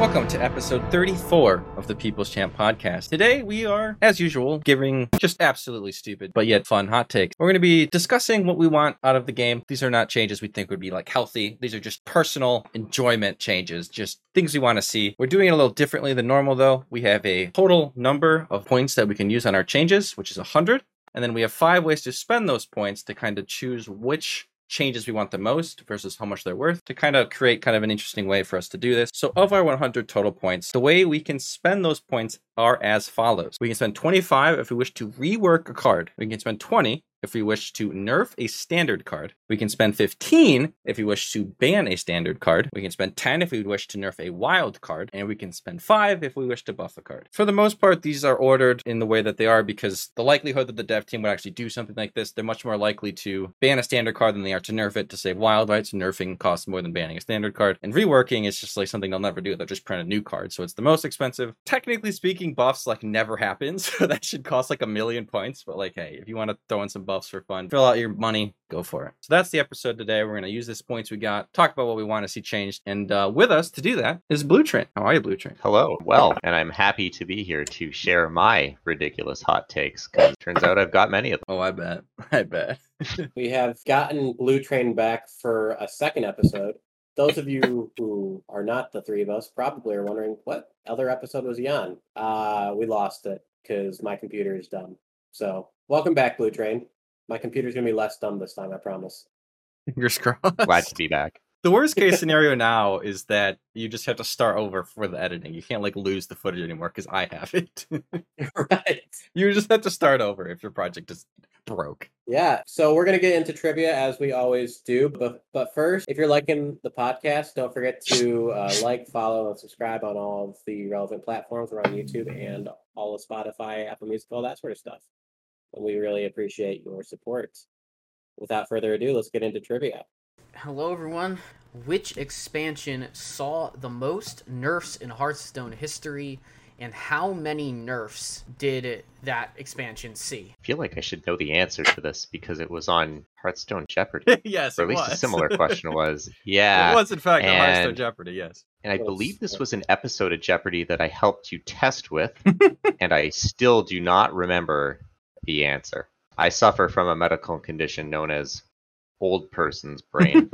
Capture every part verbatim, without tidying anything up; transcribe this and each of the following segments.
Welcome to episode thirty-four of the People's Champ podcast. Today we are, as usual, giving just absolutely stupid but yet fun hot takes. We're going to be discussing what we want out of the game. These are not changes we think would be like healthy. These are just personal enjoyment changes, just things we want to see. We're doing it a little differently than normal though. We have a total number of points that we can use on our changes, which is one hundred. And then we have five ways to spend those points to kind of choose which changes we want the most versus how much they're worth to kind of create kind of an interesting way for us to do this. So of our one hundred total points, the way we can spend those points are as follows. We can spend twenty-five if we wish to rework a card. We can spend twenty if we wish to nerf a standard card. We can spend fifteen if we wish to ban a standard card. We can spend ten if we wish to nerf a wild card. And we can spend five if we wish to buff a card. For the most part, these are ordered in the way that they are because the likelihood that the dev team would actually do something like this, they're much more likely to ban a standard card than they are to nerf it to save wild rights. Nerfing costs more than banning a standard card. And reworking is just like something they'll never do. They'll just print a new card. So it's the most expensive. Technically speaking, buffs like never happen. So that should cost like a million points. But like, hey, if you want to throw in some buffs for fun, fill out your money, go for it. So that's the episode today. We're going to use this points we got, talk about what we want to see changed. And uh, with us to do that is Blue Train. How are you, Blue Train? Hello. Well, and I'm happy to be here to share my ridiculous hot takes because it turns out I've got many of them. Oh, I bet. I bet. We have gotten Blue Train back for a second episode. Those of you who are not the three of us probably are wondering, what other episode was he on? Uh, we lost it because my computer is dumb. So welcome back, Blue Train. My computer's going to be less dumb this time, I promise. Fingers crossed. Glad to be back. The worst case scenario now is that you just have to start over for the editing. You can't like lose the footage anymore because I have it. Right. You just have to start over if your project is broke. Yeah, so we're going to get into trivia as we always do. But but first, if you're liking the podcast, don't forget to uh, like, follow, and subscribe on all of the relevant platforms. We're on YouTube and all of Spotify, Apple Music, all that sort of stuff. And we really appreciate your support. Without further ado, let's get into trivia. Hello everyone. Which expansion saw the most nerfs in Hearthstone history, and how many nerfs did that expansion see? I feel like I should know the answer to this because it was on Hearthstone Jeopardy. Yes, or at it least was. a similar question was. Yeah. It was, in fact, and, on Hearthstone Jeopardy, yes. And I believe this was an episode of Jeopardy that I helped you test with, and I still do not remember the answer. I suffer from a medical condition known as old person's brain.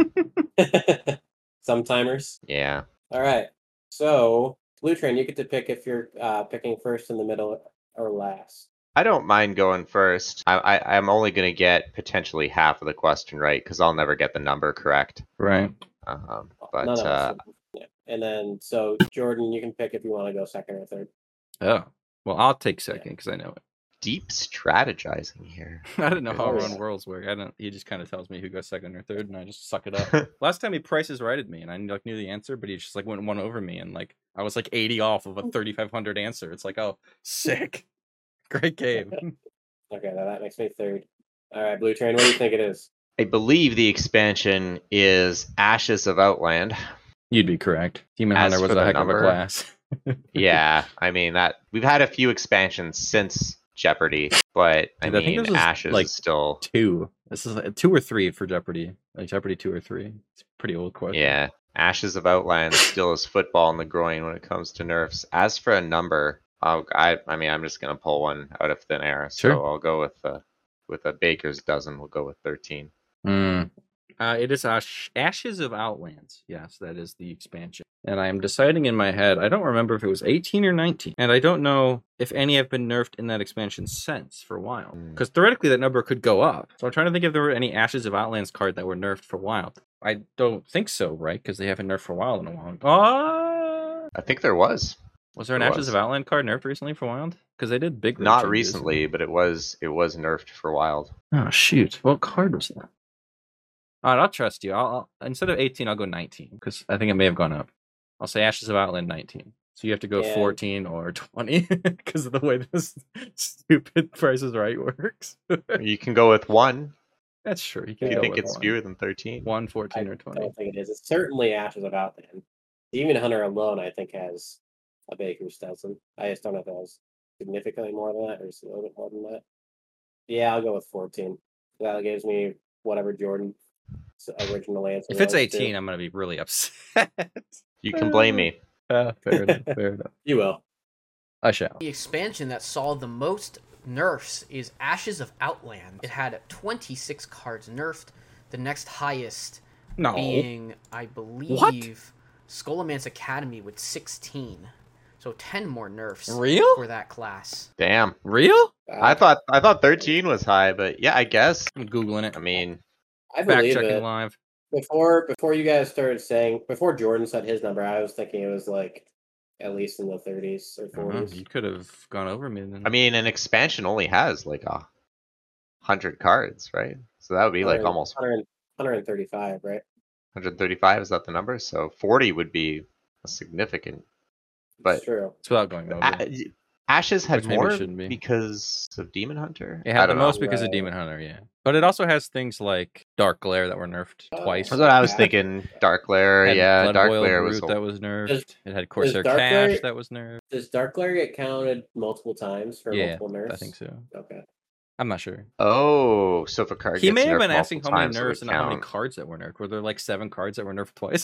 Sometimers. Yeah. All right. So, Blue Train, you get to pick if you're uh, picking first in the middle or last. I don't mind going first. I, I, I'm only going to get potentially half of the question right because I'll never get the number correct. Right. Um, None but of uh, us would- yeah. And then, so Jordan, you can pick if you want to go second or third. Oh. Well, I'll take second because I know it. deep strategizing here. I don't know how Yes. Run Worlds work. I don't. He just kind of tells me who goes second or third, and I just suck it up. Last time he prices righted me, and I like knew the answer, but he just like went one over me, and like I was like eighty off of a thirty-five hundred answer. It's like, oh, sick, great game. Okay, now that makes me third. All right, Blue Train, what do you think it is? I believe the expansion is Ashes of Outland. You'd be correct. Demon As Hunter was for the a heck number- of a class. Yeah, I mean that we've had a few expansions since Jeopardy, but I Dude, I think mean this was, Ashes like, is still two. This is like two or three for Jeopardy. Like Jeopardy two or three. It's a pretty old question. yeah. Ashes of Outland still is football in the groin when it comes to nerfs. As for a number, I'll, I I mean I'm just gonna pull one out of thin air, so Sure. I'll go with uh, with a baker's dozen. We'll go with thirteen. Mm. Uh, it is Ash- Ashes of Outlands. Yes, that is the expansion. And I am deciding in my head, I don't remember if it was eighteen or nineteen. And I don't know if any have been nerfed in that expansion since for a while. Mm. Because theoretically that number could go up. So I'm trying to think if there were any Ashes of Outlands card that were nerfed for Wild. I don't think so, right? Because they haven't nerfed for Wild in a while. Oh! I think there was. Was there an There Ashes was. of Outland card nerfed recently for Wild? Because they did big Not changes. recently, but it was it was nerfed for Wild. Oh, shoot. What card was that? All right, I'll trust you. I'll, I'll instead of eighteen, I'll go nineteen because I think it may have gone up. I'll say Ashes of Outland nineteen. So you have to go Yeah. fourteen or twenty because of the way this stupid Price is Right works. You can go with one That's true. You if can you go think with it's one. fewer than thirteen. one, I fourteen, or twenty. don't think it is. It's certainly Ashes of Outland. Demon Hunter alone, I think, has a Baker's dozen. I just don't know if it has significantly more than that or just a little bit more than that. Yeah, I'll go with fourteen. That gives me whatever Jordan's original answer If it's was, eighteen, too. I'm going to be really upset. You can blame me. Uh, fair enough. Fair enough. You will. I shall. The expansion that saw the most nerfs is Ashes of Outland. It had twenty-six cards nerfed. The next highest No. being, I believe, What? Skullomance Academy with sixteen. So ten more nerfs Real? for that class. Damn. Real? I thought I thought thirteen was high, but yeah, I guess. I'm googling it. I mean, I Fact believe checking it. live. Before before you guys started saying, before Jordan said his number, I was thinking it was like at least in the thirties or Uh, forties. you could have gone over me then. I mean, an expansion only has like a hundred cards, right? So that would be like almost one hundred thirty-five, right? one hundred thirty-five. Is that the number? So forty would be a significant. But It's true. it's without going over. A- Ashes had Which maybe more shouldn't be. because of Demon Hunter. It I had the don't know. most because of Right. Demon Hunter, yeah. But it also has things like Dark Glare that were nerfed Oh. twice. That's what I was Yeah. thinking. Dark Glare, It had yeah, Blood Dark Boil Glare Brute was. that was nerfed. Does- it had Corsair Dark Cash Glare- that was nerfed. Does Dark Glare get counted multiple times for Yeah, multiple nerfs? I think so. Okay. I'm not sure. Oh, so if a card He gets may have nerfed been asking how multiple many times, it nerfs would and not how many count. cards that were nerfed. Were there like seven cards that were nerfed twice?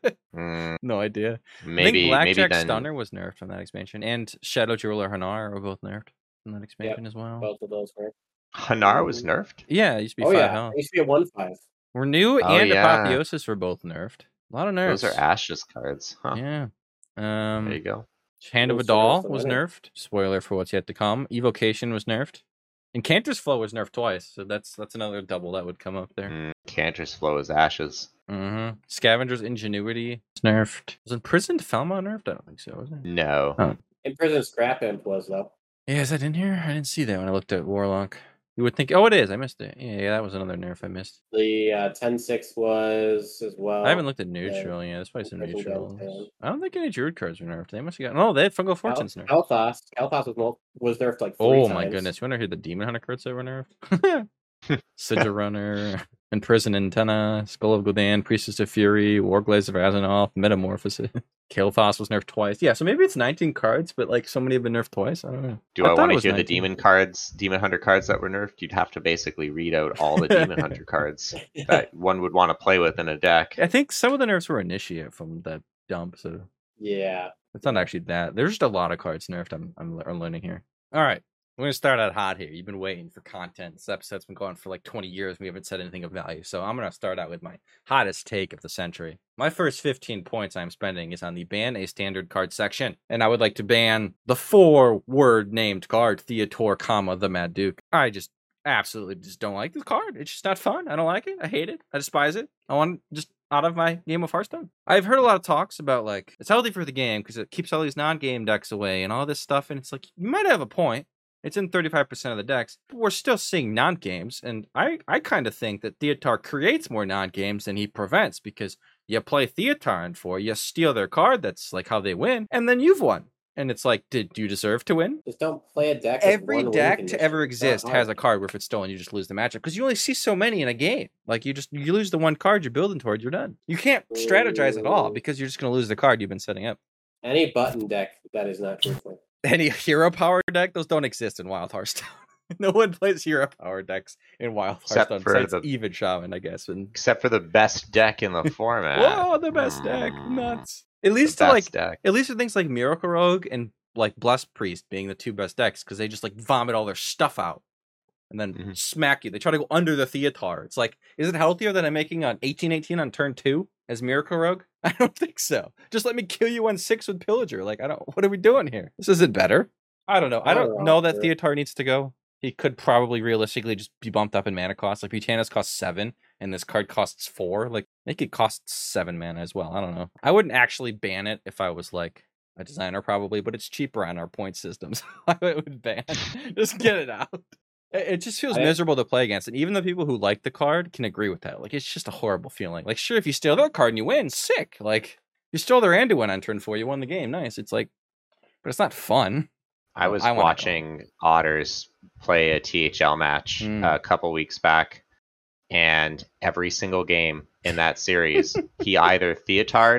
Mm, No idea. maybe, I think maybe Blackjack then. Stunner was nerfed from that expansion, and Shadow Jeweler Hanar were both nerfed from that expansion as well. Both of those were. Hanar was nerfed. Yeah, it used to be Oh five yeah, health. it used to be a one five. Renew Oh, and yeah. Apotheosis were both nerfed. A lot of nerfs. Those are Ashes cards, huh? Yeah. There Um, you go. Hand of Those a Doll nerfs are was winning. nerfed. Spoiler for what's yet to come. Evocation was nerfed. And Cantor's Flow was nerfed twice, so that's that's another double that would come up there. Mm, Cantor's Flow is Ashes. Mm-hmm. Scavenger's Ingenuity was nerfed. Was Imprisoned Falma nerfed? I don't think so, was it? No. Oh. Imprisoned Scrap Imp was though. Yeah, is that in here? I didn't see that when I looked at Warlock. You would think, oh, it is. I missed it. Yeah, yeah, that was another nerf I missed. The uh, ten six was as well. I haven't looked at neutral. Yeah, there's probably some Imprisoned neutrals. Downtown. I don't think any Druid cards were nerfed. They must have got. Oh, they had Fungal Fortunes nerfed. Kalthas. Kalthas was mul- was nerfed like three Oh times. my goodness! You want to hear the Demon Hunter cards that were nerfed? Sigil Runner, Imprison Antenna, Skull of Gul'dan, Priestess of Fury, Warglaze of Azzinoth, Metamorphosis. Kael'thas was nerfed twice. Yeah, so maybe it's nineteen cards, but like so many have been nerfed twice. I don't know. Do I, thought want it to was hear the nineteen. Demon cards, Demon Hunter cards that were nerfed? You'd have to basically read out all the Demon Hunter cards that one would want to play with in a deck. I think some of the nerfs were Initiate from that dump, so Yeah. it's not actually that. There's just a lot of cards nerfed. I'm I'm, I'm learning here. All right. We're going to start out hot here. You've been waiting for content. This episode's been going for like twenty years. We haven't said anything of value. So I'm going to start out with my hottest take of the century. My first fifteen points I'm spending is on the ban a standard card section. And I would like to ban the four-word named card, Theator, comma, the Mad Duke. I just absolutely just don't like this card. It's just not fun. I don't like it. I hate it. I despise it. I want just out of my game of Hearthstone. I've heard a lot of talks about like, it's healthy for the game because it keeps all these non-game decks away and all this stuff. And it's like, you might have a point. It's in thirty-five percent of the decks, but we're still seeing non-games, and I, I kind of think that Theatar creates more non-games than he prevents, because you play Theatar in four, you steal their card, that's like how they win, and then you've won. And it's like, did you deserve to win? Just don't play a deck. with Every one win deck to condition. ever It's not exist hard. has a card where if it's stolen, you just lose the matchup, because you only see so many in a game. Like, you just, you lose the one card you're building towards, you're done. You can't strategize at all, because you're just going to lose the card you've been setting up. Any button deck that is not truthful. Any hero power deck, those don't exist in Wild Hearthstone. No one plays hero power decks in Wild Except Hearthstone for besides the- even Shaman, I guess. And Except for the best deck in the format. whoa, the best deck, Mm, nuts. At the least to best like, deck. at least for things like Miracle Rogue and like Blessed Priest being the two best decks, because they just like vomit all their stuff out and then Mhm. smack you. They try to go under the Theatar. It's like, is it healthier than I'm making on eighteen eighteen on turn two as Miracle Rogue? I don't think so. Just let me kill you on six with Pillager. Like, I don't. What are we doing here? This isn't better. I don't know. I I don't don't know know, that dude. Theatar needs to go. He could probably realistically just be bumped up in mana cost. Like Butanas costs seven, and this card costs four. Like, make it cost seven mana as well. I don't know. I wouldn't actually ban it if I was like a designer, probably, but it's cheaper on our point systems. I would ban. Just get it out. It it just feels I- miserable to play against, and even the people who like the card can agree with that. Like, it's just a horrible feeling. Like, sure, if you steal their card and you win, sick. Like, you stole their Anduin on turn four, you won the game, nice. It's like, but it's not fun. I was I wanna go. watching Otters play a T H L match Mm. uh, a couple weeks back, and every single game in that series, he either Theatard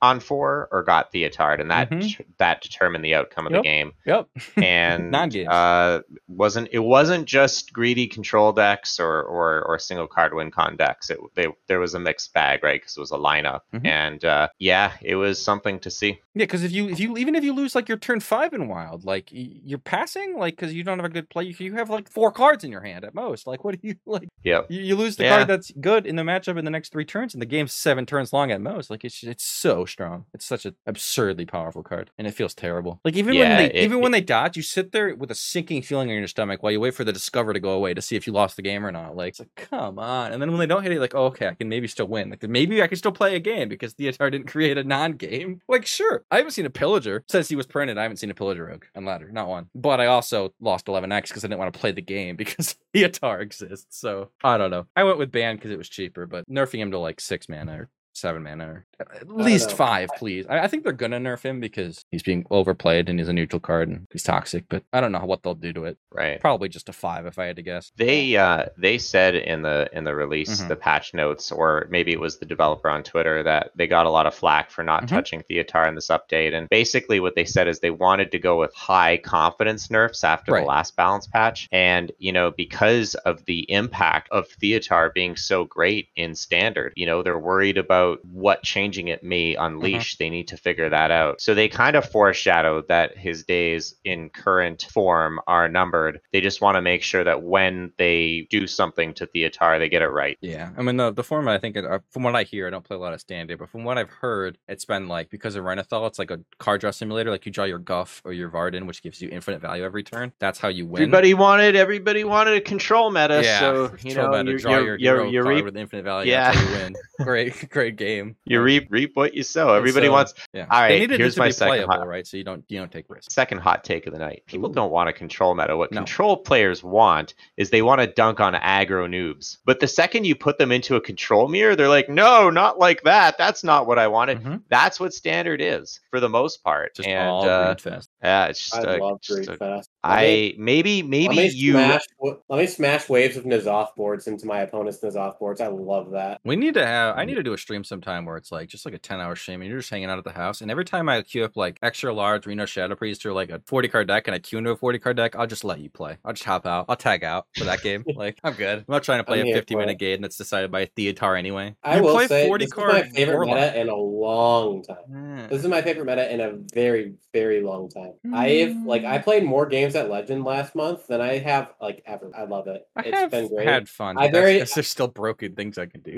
on four or got Theotard, and that Mhm. that determined the outcome of Yep. the game. Yep. And Non-games. uh, wasn't it wasn't just greedy control decks or or, or single card win con decks. It they, there was a mixed bag, right? Because it was a lineup, Mhm. and uh, yeah, it was something to see. Yeah, because if you if you even if you lose like your turn five in Wild, like y- you're passing, like because you don't have a good play, you, you have like four cards in your hand at most. Like what do you like? Yep. You, you lose the Yeah. card that's good in the matchup in the next three turns, and the game's seven turns long at most. Like it's it's so strong. It's such an absurdly powerful card, and it feels terrible. Like even Yeah, when they it- even when they dodge, you sit there with a sinking feeling in your stomach while you wait for the discover to go away to see if you lost the game or not. Like it's like come on, and then when they don't hit it, like oh, okay, I can maybe still win. Like maybe I can still play a game because Theotar didn't create a non-game. Like sure, I haven't seen a pillager since he was printed. I haven't seen a pillager rogue on ladder, not one. But I also lost eleven X because I didn't want to play the game because Theotar exists. So I don't know. I went with ban because it was cheaper, but nerfing him to like six mana or seven mana or at least know. five, please. I, I think they're gonna nerf him because he's being overplayed and he's a neutral card and he's toxic. But I don't know what they'll do to it. Right. Probably just a five if I had to guess. They uh, they said in the in the release, Mhm. the patch notes, or maybe it was the developer on Twitter, that they got a lot of flack for not Mhm. touching Theotar in this update. And basically what they said is they wanted to go with high confidence nerfs after Right. the last balance patch. And, you know, because of the impact of Theotar being so great in standard, you know, they're worried about what changing it may unleash. They need to figure that out. So they kind of foreshadowed that his days in current form are numbered. They just want to make sure that when they do something to Theotar, they get it right. Yeah, I mean the the format. I think it, uh, from what I hear, I don't play a lot of standard, but from what I've heard, it's been like because of Renathal, it's like a card draw simulator. Like you draw your Guff or your Varden, which gives you infinite value every turn. That's how you win. Everybody wanted everybody wanted a control meta, yeah, so you control know meta, you draw your you hero you card reap with infinite value. yeah. That's how you win. Great, great game. you reap reap what you sow. Everybody so- wants. Yeah, All they right, needed here's it to my be second playable, hot- right? So you don't you don't take risks. Second hot take of the night. People Ooh. don't want a control meta. What No. control players want is they want to dunk on aggro noobs. But the second you put them into a control mirror, they're like, no, not like that. That's not what I wanted. Mhm. That's what standard is for the most part. Just and all uh, greed fest. yeah, it's just, I uh, love just Greed a- Fest. Let me- I maybe Let maybe me you smash. Let me smash waves of N'Zoth boards into my opponent's N'Zoth boards. I love that. We need to have. I need to do a stream sometime where it's like just like a ten hour stream, and you're just hanging out at the house. And every time I queue up like extra large Reno Shadow Priest or like a forty card deck, and I queue into a forty card deck, I'll just let you play. I'll just hop out. I'll tag out for that game. Like I'm good. I'm not trying to play I'm a here fifty for minute it. game that's decided by a Theotar anyway. I You will play say forty this is my card favorite Warlock. meta in a long time. Yeah. This is my favorite meta in a very, very long time. I've like I played more games at Legend last month than I have like ever. I love it. I It's have been great. had fun. I but that's very- because there's still broken things I can do.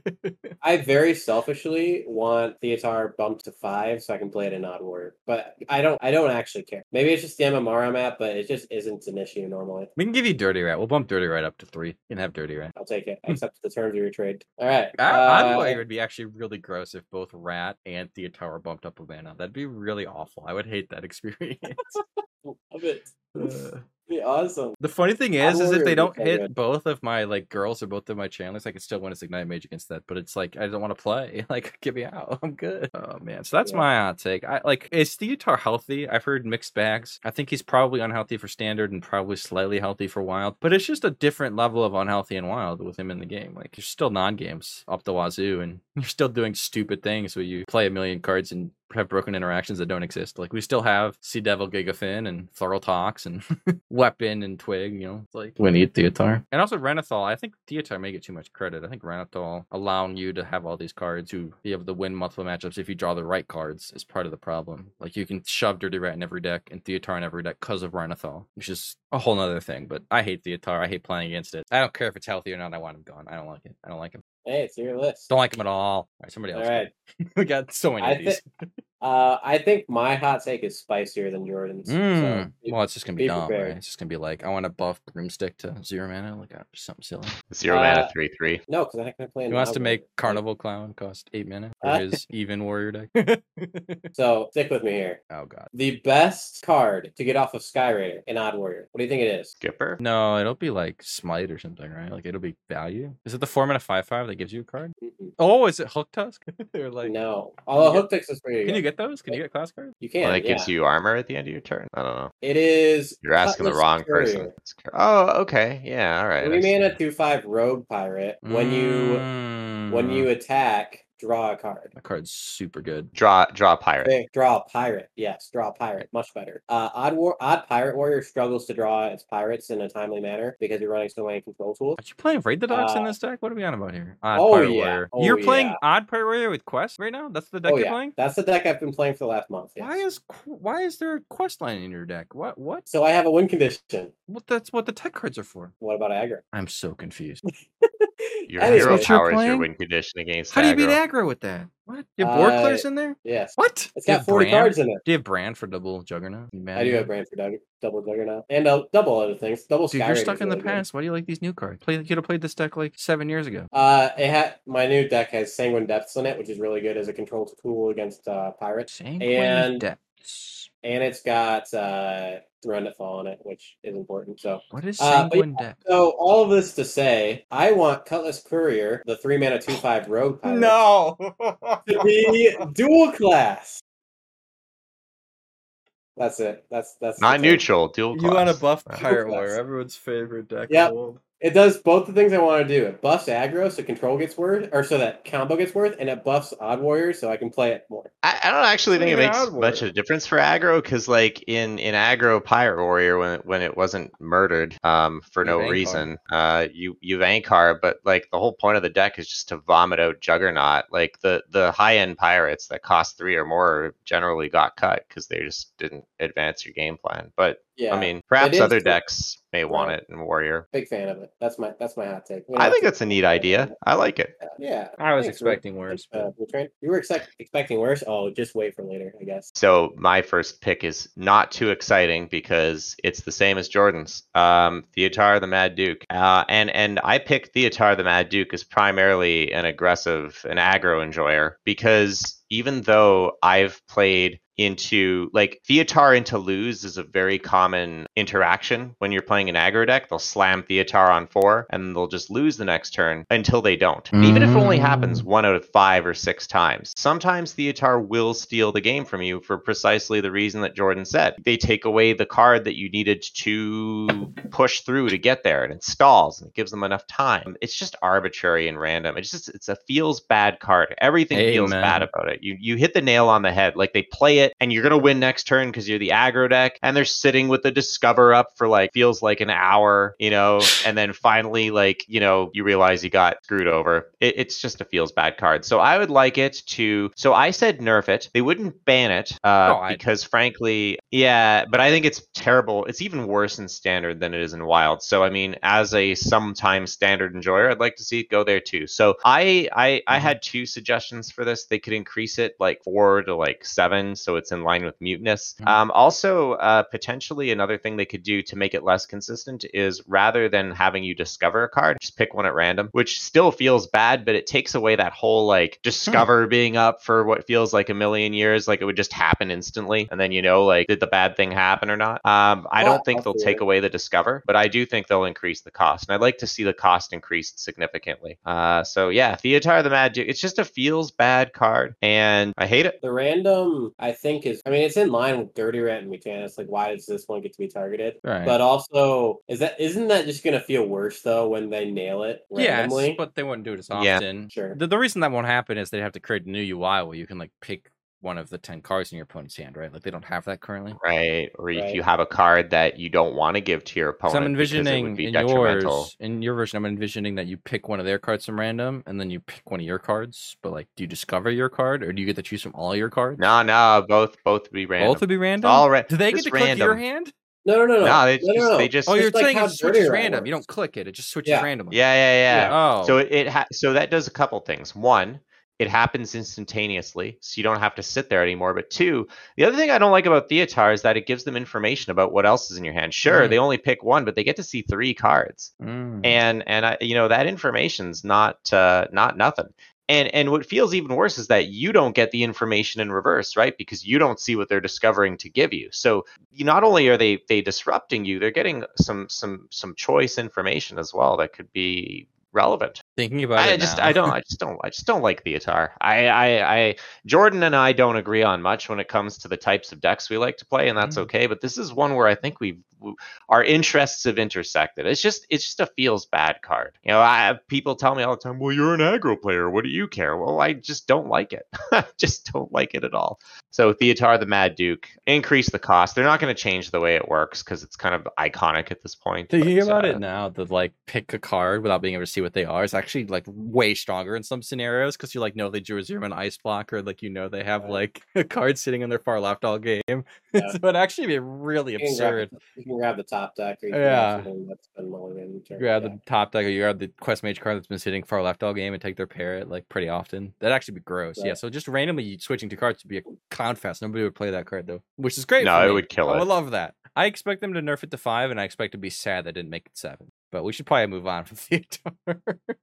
I very selfishly want Theotar bumped to five so I can play it in Odd Warrior. But I don't I don't actually care. Maybe it's just the M M R I'm at, but it just isn't an issue normally. We can give you Dirty Rat. We'll bump Dirty Rat up to three. You can have Dirty Rat. I'll take it. Accept the terms of your trade. All right. I, I uh, thought it would be actually really gross if both Rat and Theotar were bumped up a mana. That'd be really awful. I would hate that experience. love it. Uh, Be awesome. the funny thing Odd is, is if Warrior they would don't be so hit good. both of my like girls or both of my channels, I can still win as Ignite Mage against that. But it's like I don't want to play. Like, get me out. I'm good. Oh man. So that's Yeah. my hot take. I like is Theotar healthy? I've heard mixed bags. I think he's probably unhealthy for standard and probably slightly healthy for wild. But it's just a different level of unhealthy and wild with him in the game. Like you're still non-games up the wazoo, and you're still doing stupid things where you play a million cards and have broken interactions that don't exist. Like we still have Sea Devil, Gigafin, and Thurl Tox, and Weapon and Twig. You know, it's like we need Theotar, and also Renathal. I think Theotar may get too much credit. I think Renathal allowing you to have all these cards who be able to win multiple matchups if you draw the right cards is part of the problem. Like you can shove Dirty Rat in every deck and Theotar in every deck because of Renathal, which is a whole nother thing. But I hate Theotar. I hate playing against it. I don't care if it's healthy or not. I want him gone. I don't like it. I don't like him. Hey, it's your list. Don't like him at all. All right, somebody else. All right. We got so many I of these. Uh, I think my hot take is spicier than Jordan's. Mm. So, Well, it's just gonna be, be dumb, prepared. right? It's just gonna be like, I want to buff Broomstick to zero mana, like uh, something silly. zero Uh, mana three three. no, because I can play. He an wants to Odd make Warrior. Carnival Clown cost eight mana for Uh, his even warrior deck. So stick with me here. Oh god. The best card to get off of Sky Raider in Odd Warrior. What do you think it is? Skipper. No, it'll be like Smite or something, right? Like it'll be value. Is it the four mana five five that gives you a card? Mm-mm. Oh, is it Hook Tusk? or like, No. Although you Hook Text is pretty can good. you get those? Can you get class cards? You can. Well, that yeah. gives you armor at the end of your turn. I don't know. It is. You're asking the Cutlass wrong Courier. person. It's cur- Oh, okay. Yeah. All right. I Three see. mana, two five rogue pirate. When you Mm. when you attack, draw a card. That card's super good. Draw draw a pirate. Okay, draw a pirate. Yes, draw a pirate. Much better. Uh, odd war, odd pirate warrior struggles to draw its pirates in a timely manner because you're running so many control tools. Are you playing Raid the Dogs Uh, in this deck? What are we on about here? Odd oh, Pirate yeah. Warrior. Oh, You're playing yeah. Odd Pirate Warrior with Quest right now? That's the deck Oh you're yeah, playing? that's the deck I've been playing for the last month. Yes. Why is qu- why is there a quest line in your deck? What what? So I have a win condition. What that's what the tech cards are for. What about aggro? I'm so confused. Your Anyway. hero What you're power is your playing? win condition against How do you beat aggro. aggro with that? What? You have board Uh, clears in there? Yes. What? It's Do you got have forty Brand? cards in it. Do you have Brand for double Juggernaut? You mad I at do me? have brand for Doug- double Juggernaut and uh, double other things. Double Dude, Sky you're Raider stuck is in the really good. past. Why do you like these new cards? Play, you could have played this deck like seven years ago. Uh, it had my new deck has Sanguine Depths in it, which is really good as a control tool against uh, pirates, Same and depths. and it's got uh, Remnant Fall in it, which is important. So, What is Uh, but Sanguine Depth? so all of this to say, I want Cutlass Courier, the three mana two five rogue pirate, No. to be dual class. That's it. That's that's the Not take. neutral, dual You want to class. buff Uh, Pirate Class. Warrior, everyone's favorite deck. Yep. in the world. It does both the things I want to do. It buffs aggro so control gets worth, or so that combo gets worth, and it buffs Odd Warrior so I can play it more. I, I don't actually think it Pretty makes odd much warrior. of a difference for aggro because, like in in aggro Pirate Warrior, when it, when it wasn't murdered um for You no have Ankar. reason, uh you you Ankar, but like the whole point of the deck is just to vomit out Juggernaut. Like the the high end pirates that cost three or more generally got cut because they just didn't advance your game plan. But Yeah, I mean, perhaps did other for- decks may want Right. it in Warrior. big fan of it. That's my that's my hot take. We don't I have think to- that's a neat idea. I like it. Yeah, I was thanks, Rick. expecting worse. Uh, we're trying- you were expect, expecting worse. Oh, just wait for later, I guess. So my first pick is not too exciting because it's the same as Jordan's. Um, Theotar the Mad Duke, uh, and and I picked Theotar the Mad Duke as primarily an aggressive, an aggro enjoyer because even though I've played into like Theotar into lose is a very common interaction when you're playing an aggro deck. They'll slam Theotar on four and they'll just lose the next turn until they don't. And even if it only happens one out of five or six times, sometimes Theotar will steal the game from you for precisely the reason that Jordan said. They take away the card that you needed to push through to get there, and it stalls and it gives them enough time. It's just arbitrary and random. It's just it's a feels bad card. Everything feels Amen. bad about it. You you hit the nail on the head. Like they play it and you're gonna win next turn because you're the aggro deck, and they're sitting with the discover up for like feels like an hour, you know, and then finally like you know you realize you got screwed over. It, it's just a feels bad card. So I would like it to. So I said nerf it. They wouldn't ban it uh, Oh, I- because frankly, yeah. But I think it's terrible. It's even worse in standard than it is in wild. So I mean, as a sometimes standard enjoyer, I'd like to see it go there too. So I I I had two suggestions for this. They could increase it like four to like seven, so it's in line with Mutinous. Mhm. Um, also, uh, potentially another thing they could do to make it less consistent is rather than having you discover a card, just pick one at random, which still feels bad, but it takes away that whole like discover being up for what feels like a million years. Like it would just happen instantly, and then you know, like did the bad thing happen or not? Um, I Well, don't think I'll they'll see take it. away the discover, but I do think they'll increase the cost, and I'd like to see the cost increased significantly. Uh, so yeah, Theotar the Mad Duke. It's just a feels bad card, and I hate it. The random, I think, is I mean, it's in line with Dirty Rat and Mutanus. Like, why does this one get to be targeted? Right. But also, is that isn't that just gonna feel worse though when they nail it randomly? Yes, but they wouldn't do it as Yeah. often. Sure. The, the reason that won't happen is they have to create a new U I where you can like pick one of the ten cards in your opponent's hand, right? Like they don't have that currently. Right, or if Right. you have a card that you don't want to give to your opponent So I'm because it would envisioning be in detrimental. yours, in your version, I'm envisioning that you pick one of their cards from random, and then you pick one of your cards. But like, do you discover your card, or do you get to choose from all your cards? No, no, both both would be random. Both would be random. all ra- Do they get just to click your random. hand? No, no, no, no. No, they no, just no, no. they just Oh, you're Just like saying how it switches Dirty Rat random. You works. don't click it; it just switches Yeah. randomly. yeah, yeah, yeah. Oh, So it, it ha- so that does a couple things. One, it happens instantaneously, so you don't have to sit there anymore. But two, the other thing I don't like about Theotar is that it gives them information about what else is in your hand. Sure, Mm. they only pick one, but they get to see three cards. Mm. and and I, you know that information's not uh, not nothing. And and what feels even worse is that you don't get the information in reverse, right? Because you don't see what they're discovering to give you. So you, not only are they they disrupting you, they're getting some some some choice information as well that could be relevant. Thinking about I it just now. I don't I just don't I just don't like Theatar. I, I I Jordan and I don't agree on much when it comes to the types of decks we like to play, and that's Mm. okay. But this is one where I think we've our interests have intersected. It's just it's just a feels bad card. You know, I people tell me all the time, "Well, you're an aggro player. What do you care?" Well, I just don't like it. I just don't like it at all. So Theatar the Mad Duke, increase the cost. They're not going to change the way it works because it's kind of iconic at this point. Thinking but, about uh, it now, the like pick a card without being able to see what they are is actually like way stronger in some scenarios because you like know they drew a zero and ice block, or like you know they have Right. like a card sitting in their far left all game. Yeah. So it'd actually be really You can, grab absurd. the, you can grab the top deck, or you can Yeah. grab something that's been mulligan. You grab the top deck, or you grab the Quest Mage card that's been sitting far left all game and take their parrot like pretty often. That'd actually be gross. Right. Yeah, so just randomly switching two cards would be a clown fest. Nobody would play that card though, which is great. No, for it me. would kill I it. would love that. I expect them to nerf it to five, and I expect to be sad they didn't make it seven. But we should probably move on from Theatar.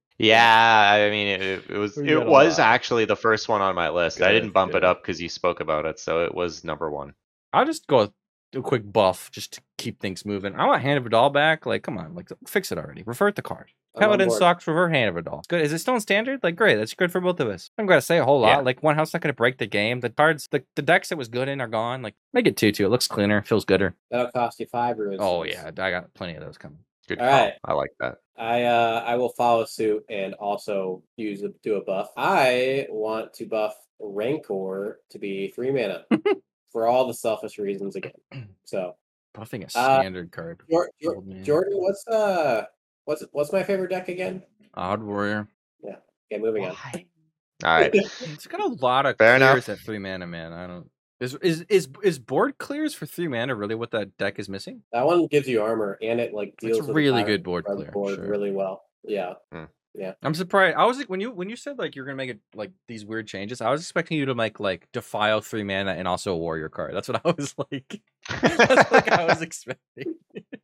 Yeah, I mean, it, it was We it got a was lot. actually the first one on my list. I Good, didn't bump it good. up because you spoke about it, so it was number one. I'll just go do a quick buff just to keep things moving. I want Hand of Vidal back. Like, come on, like fix it already. Revert the card. I'm on Paladin board. sucks. Revert Hand of Vidal. Good. Is it still in standard? Like, great. That's good for both of us. I'm gonna say a whole lot. Yeah. Like, one house not gonna break the game. The cards, the, the decks it was good in are gone. Like, make it two two. It looks cleaner. Feels gooder. That'll cost you five runes. Oh yeah, I got plenty of those coming. Good All call. right. I like that. I uh I will follow suit and also use a, do a buff. I want to buff Rancor to be three mana for all the selfish reasons again. So Buffing a Uh, standard card. Jor- Jor- Old man. Jordan, what's uh what's what's my favorite deck again? Odd Warrior. Okay, moving on. Why? All right. It's got a lot of Fair clears enough. at three mana, man. I don't. Is is is is board clears for three mana really what that deck is missing? That one gives you armor and it like deals It's with really the good pirate board red clear, board sure. really well. Yeah. I'm surprised. I was like when you when you said like you're gonna make it like these weird changes. I was expecting you to make like defile three mana and also a warrior card. That's what I was like. That's like I was expecting.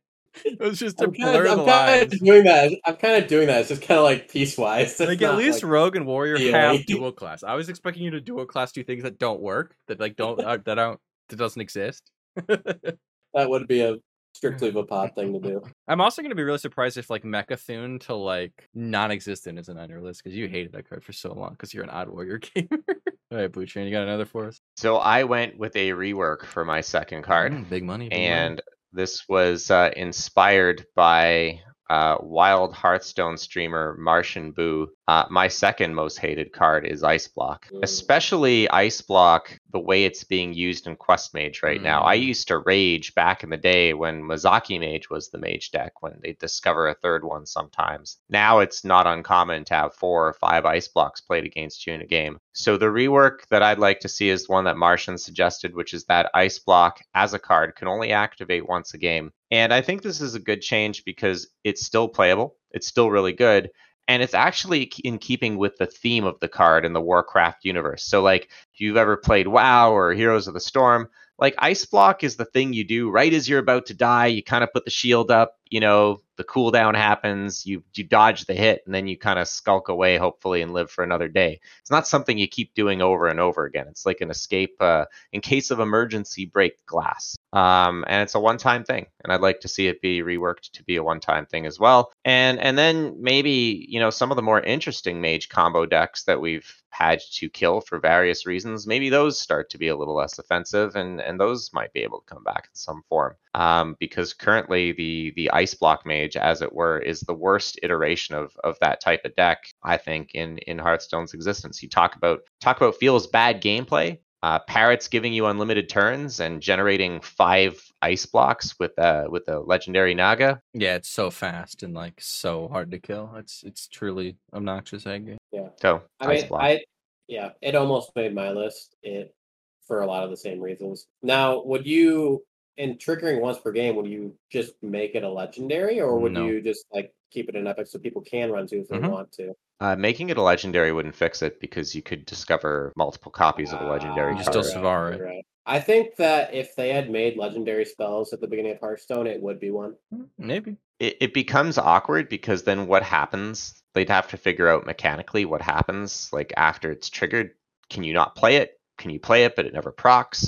It was just to I'm kind blur of, the I'm kind lines. of doing that. I'm kind of doing that. It's just kind of like piecewise. It's Like at not, least like- Rogue and Warrior Yeah. have dual class. I was expecting you to dual class two things that don't work, that like don't uh, that don't that doesn't exist. that would be a strictly Vapod thing to do. I'm also gonna be really surprised if like Mechathune to like non-existent isn't on your list because you hated that card for so long because you're an odd warrior gamer. All right, Blue Train, you got another for us? So I went with a rework for my second card. Mm, big money, big money. And this was uh, inspired by uh, wild Hearthstone streamer Martian Boo. Uh, my second most hated card is Ice Block, Mm. especially Ice Block the way it's being used in Quest Mage right now. I Mm. used to rage back in the day when Mazaki Mage was the mage deck, when they discover a third one sometimes. Now it's not uncommon to have four or five Ice Blocks played against you in a game. So the rework that I'd like to see is one that Martian suggested, which is that Ice Block as a card can only activate once a game. And I think this is a good change because it's still playable. It's still really good. And it's actually in keeping with the theme of the card in the Warcraft universe. So like if you've ever played WoW or Heroes of the Storm, like Ice Block is the thing you do right as you're about to die. You kind of put the shield up, you know, the cooldown happens, you you dodge the hit, and then you kind of skulk away, hopefully, and live for another day. It's not something you keep doing over and over again. It's like an escape uh, in case of emergency, break glass. Um, and it's a one-time thing, and I'd like to see it be reworked to be a one-time thing as well. And and then maybe, you know, some of the more interesting mage combo decks that we've had to kill for various reasons, maybe those start to be a little less offensive, and and those might be able to come back in some form. Um, because currently the the Ice Block mage, as it were, is the worst iteration of of that type of deck, I think, in in Hearthstone's existence. You talk about talk about feels bad gameplay. Uh, Parrots giving you unlimited turns and generating five ice blocks with uh with a legendary Naga. Yeah, it's so fast and like so hard to kill. It's it's truly obnoxious egg game. So I ice mean, block. I yeah, it almost made my list. It for a lot of the same reasons. Now, would you in triggering once per game? Would you just make it a legendary, or would No. you just like keep it in epic so people can run to if they Mhm. want to? Uh, making it a legendary wouldn't fix it because you could discover multiple copies of a legendary Ah, You card. still you're survive, you're right? right. I think that if they had made legendary spells at the beginning of Hearthstone, it would be one. Maybe. It, it becomes awkward because then what happens? They'd have to figure out mechanically what happens. Like after it's triggered, can you not play it? Can you play it but it never procs?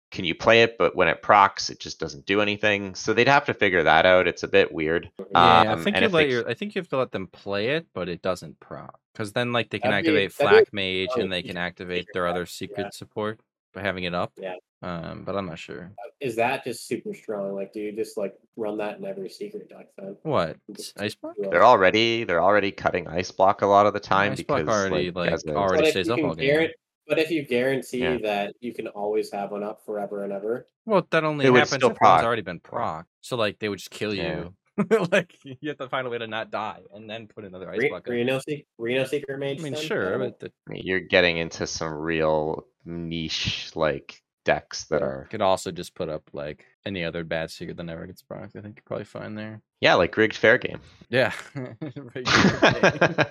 can you play it, but when it procs, it just doesn't do anything. So they'd have to figure that out. It's a bit weird. Yeah, Um, I think and you if let they- your, I think you have to let them play it, but it doesn't proc. Because then like they can That'd be- activate that'd be Flak Mage a and they can secret- activate secret their deck, other secret yeah. support by having it up. Yeah. Um, but I'm not sure. Is that just super strong? Like, do you just like run that in every secret deck then? What? Just- Ice Block? do they're already they're already cutting Ice Block a lot of the time Ice Block because already, like, as a- already But if stays you up can all game. guarantee, but if you guarantee Yeah. that you can always have one up forever and ever, Well, that only It would happens still if one's proc. already been proc. So like they would just kill Yeah. you. Like you have to find a way to not die and then put another Ice Re- Block up. Reno, Se- Reno Secret I Mage. mean, then? sure, don't know. but the, I mean, you're getting into some real niche like decks that Yeah. are could also just put up like any other bad secret that never gets proc. I think you're probably fine there. yeah, like rigged fair game. Yeah. that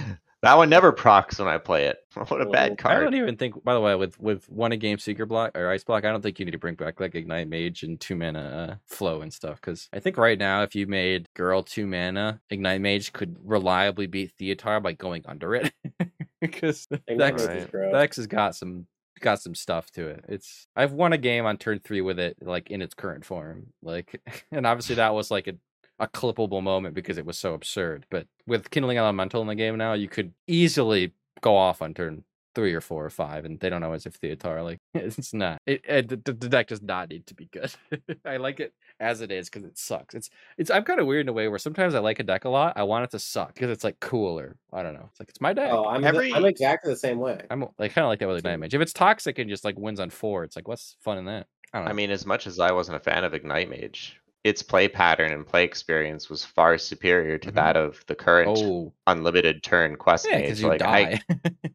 one never procs when I play it. What a Mhm. bad I card. don't even think. By the way, with with one a game secret block or ice block, I don't think you need to bring back like ignite mage and two mana uh, flow and stuff. Because I think right now, if you made girl two mana, ignite mage could reliably beat Theatar by going under it. Because Ignite Dex, Mage is Right. gross. Dex has got some got some stuff to it. It's I've won a game on turn three with it like in its current form. Like, and obviously that was like a a clippable moment because it was so absurd. But with Kindling Elemental in the game now, you could easily go off on turn three or four or five, and they don't know as if Theatar. Like, it's not. It, it the, the deck does not need to be good. I like it as it is because it sucks. It's it's. I'm kind of weird in a way where sometimes I like a deck a lot. I want it to suck because it's like cooler. I don't know. It's like it's my deck. Oh, I'm Every- I'm exactly the same way. I'm like kind of like that with Ignite Mage. If it's toxic and just like wins on four, it's like what's fun in that? I don't know. I mean, as much as I wasn't a fan of Ignite Mage, its play pattern and play experience was far superior to Mhm. that of the current oh unlimited turn quest yeah, mage. because you Like, I, die.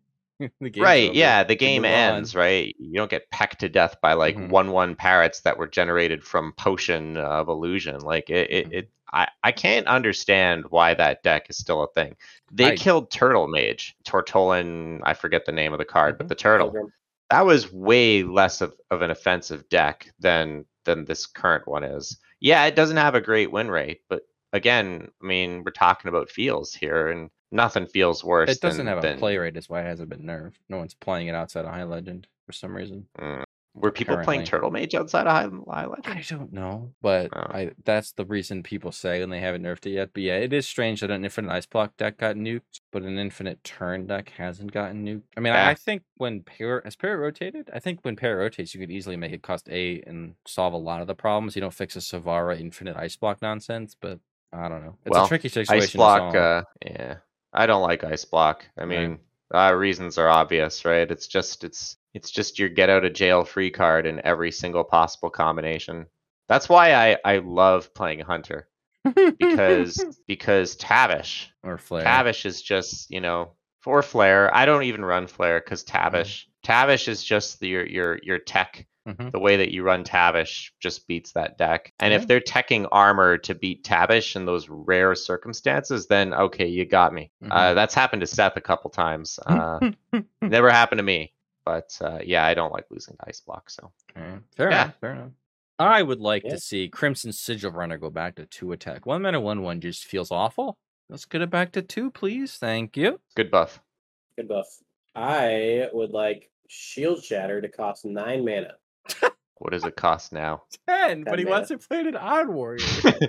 The game's right, over. yeah, the You game move on. ends, right? You don't get pecked to death by like Mhm. one one parrots that were generated from potion of illusion. Like it, it, Mhm. it I, I can't understand why that deck is still a thing. They I- killed Turtle Mage, Tortolan, I forget the name of the card, but Mhm. the turtle. Pilgrim. That was way less of, of an offensive deck than than this current one is. Yeah, it doesn't have a great win rate, but again, I mean, we're talking about feels here, and nothing feels worse. It doesn't than, have a than, play rate, is why it hasn't been nerfed. No one's playing it outside of High Legend for some reason. Mm. Were people playing currently. Turtle Mage outside of High, High Legend? I don't know, but Oh. I that's the reason people say when they haven't nerfed it yet. But yeah, it is strange that an infinite ice block deck got nuked, but an infinite turn deck hasn't gotten nuked. I mean, I, Yeah. I think when Parrot has Parrot rotated, I think when Parrot rotates, you could easily make it cost eight and solve a lot of the problems. You don't fix a Savara infinite ice block nonsense, but I don't know. It's Well, a tricky situation. Ice to Block, solve. uh, yeah. I don't like Ice Block. I Right. mean, uh, reasons are obvious, right? It's just it's it's just your get out of jail free card in every single possible combination. That's why I I love playing Hunter because because Tavish or Flare. Tavish is just, you know, for Flare. I don't even run Flare because Tavish Tavish is just the, your your your tech. Mhm. The way that you run Tavish just beats that deck. And Yeah. if they're teching armor to beat Tavish in those rare circumstances, then okay, you got me. Mhm. Uh, that's happened to Seth a couple times. Uh, never happened to me. But uh, yeah, I don't like losing to Ice Block. So Alright, Fair Yeah. enough. Fair enough. I would like Yeah. to see Crimson Sigil Runner go back to two attack. One mana, one one just feels awful. Let's get it back to two, please. Thank you. good buff. Good buff. I would like Shield Shatter to cost nine mana. What does it cost now? Ten, but he mana. wants to play it on Warrior.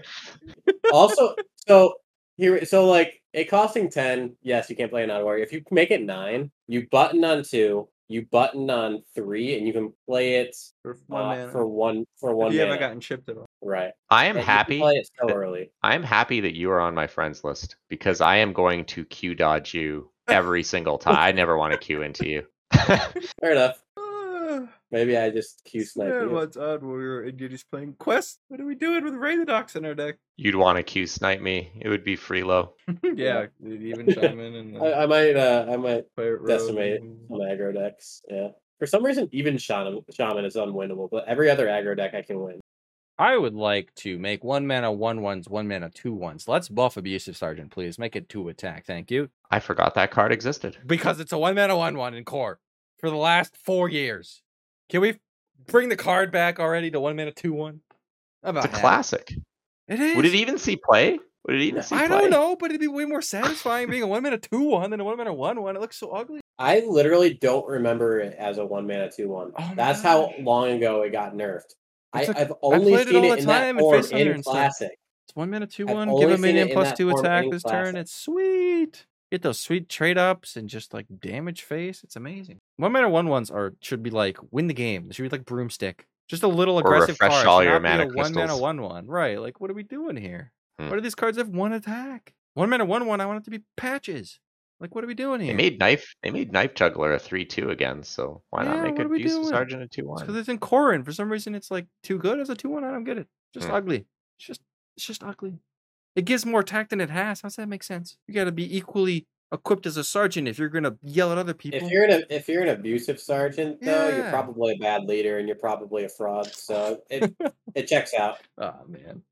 Also, so here, so like it costing ten. Yes, you can't play an Odd Warrior. If you make it nine, you button on two, you button on three, and you can play it for uh, for one for one mana. chipped at all. Right. I am And you can happy. play it so that- early. I am happy that you are on my friends list because I am going to Q dodge you every single time. I never want to Q into you. Fair enough. Maybe I just Q snipe Yeah, you. what's odd Warrior and you're just playing Quest? What are we doing with Raidenox in our deck? You'd want to Q snipe me. It would be Freelo. yeah, even Shaman and uh, I, I might. Uh, I might Pirate Road decimate and- some aggro decks. Yeah. For some reason, even Shaman, Shaman is unwinnable, but every other aggro deck I can win. I would like to make one mana one ones, one mana two ones. Let's buff Abusive Sergeant, please. Make it two attack, thank you. I forgot that card existed. Because it's a one mana one one in core for the last four years. Can we bring the card back already to one mana two one? It's a classic. It is. Would it even see play? Would it even see I play? don't know, but it'd be way more satisfying being a one mana two one than a one mana one one. It looks so ugly. I literally don't remember it as a one mana two one. Oh my That's how gosh. long ago it got nerfed. I, It's a- I've I only played it seen all it the in that time in form Face Hunter in and stuff. Classic. It's one mana two I've one. only Give a seen minion it in plus that two form attack in this turn. Classic. It's sweet. Get those sweet trade ups and just like damage face. It's amazing. One mana one ones are should be like win the game. They should be like broomstick. Just a little Or aggressive refresh card. all Should your not be mana a one mana crystals. one one. Right. Like what are we doing here? Hmm. Why do these cards have one attack? One mana one one. I want it to be patches. Like what are we doing They here? made knife. They made knife juggler a three two again. So why not Yeah, make what a are we Abusive doing? Sergeant a two It's because one? it's in Corrin. For some reason, it's like too good as a two one. I don't get it. Just Hmm. ugly. It's just it's just ugly. It gives more attack than it has. How's that make sense? You got to be equally equipped as a sergeant if you're gonna yell at other people. If you're an if you're an abusive sergeant, though, you're Yeah. probably a bad leader and you're probably a fraud. So it it checks out. Oh man,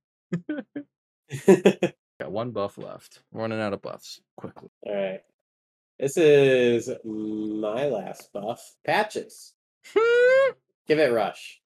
got one buff left. Running out of buffs quickly. All right. This is my last buff. Patches. Give it rush.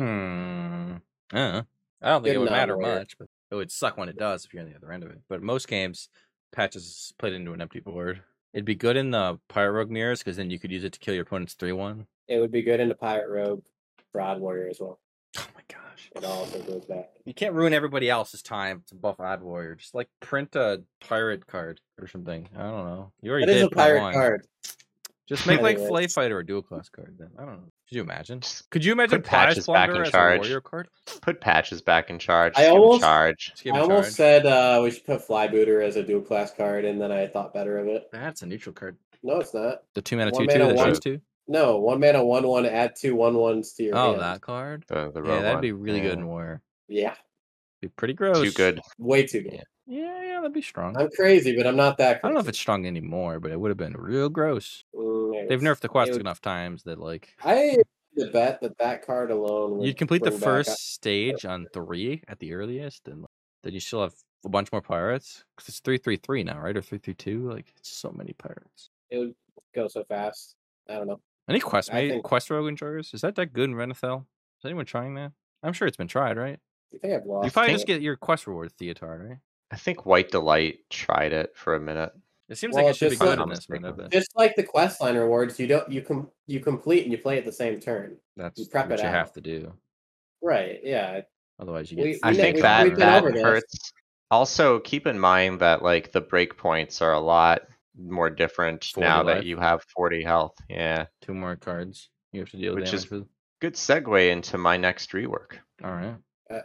Hmm. Uh, I don't think Good it would matter non-warrior. much, but it would suck when it does if you're on the other end of it. But most games, patches is played into an empty board. It'd be good in the Pirate Rogue mirrors because then you could use it to kill your opponent's three one. It would be good into Pirate Rogue, Fraud Warrior as well. Oh my gosh. It also goes back. You can't ruin everybody else's time to buff Odd Warrior. Just like print a pirate card or something. I don't know. You already That is did a print pirate one. card. Just make like Anyways. Flay Fighter a dual class card then. I don't know. Could you imagine? Just Could you imagine put Prize Patches back Plunder in as charge. a warrior card? Put Patches back in charge. I Just give him almost- charge. Just give I him almost charge. said uh, we should put Flybooter as a dual class card, and then I thought better of it. That's a neutral card. No, it's not. The two mana One two two mana, that one- shows two. No, one mana, one one. Add two one ones to your Oh, hand. that card. The the Yeah, rogue that'd one. be really Yeah. good in Warrior. Yeah, Be pretty gross. Too good. way too good. Yeah. Yeah, yeah, that'd be strong. I'm crazy, but I'm not that. I Crazy. don't know if it's strong anymore, but it would have been real gross. Mm, They've nerfed the quest it would- enough times that like I would bet that that card alone. Would you'd complete the bring back first a- stage on three at the earliest, and like, then you still have a bunch more pirates because it's three three three now, right? Or three three two. Like it's so many pirates. It would go so fast. I don't know. Any quest I mate, think- quest rogue enjoyers? Is that that good in Renethel? Is anyone trying that? I'm sure it's been tried, right? I think I've lost. You probably think- just get your quest reward Theotard, right? I think White Delight tried it for a minute. It seems Well, like it it's should be just good like- in this Renethel. Just like the quest line rewards, you don't you com you complete and you play at the same turn. That's you prep what it you out. have to do. Right? Yeah. Otherwise, you We- get. I we know- think we- that we've been that over this. hurts. Also, keep in mind that like the breakpoints are a lot more different forty now life. that you have forty health. Yeah. Two more cards you have to deal Which damage is- with. Good segue into my next rework. All right. Uh,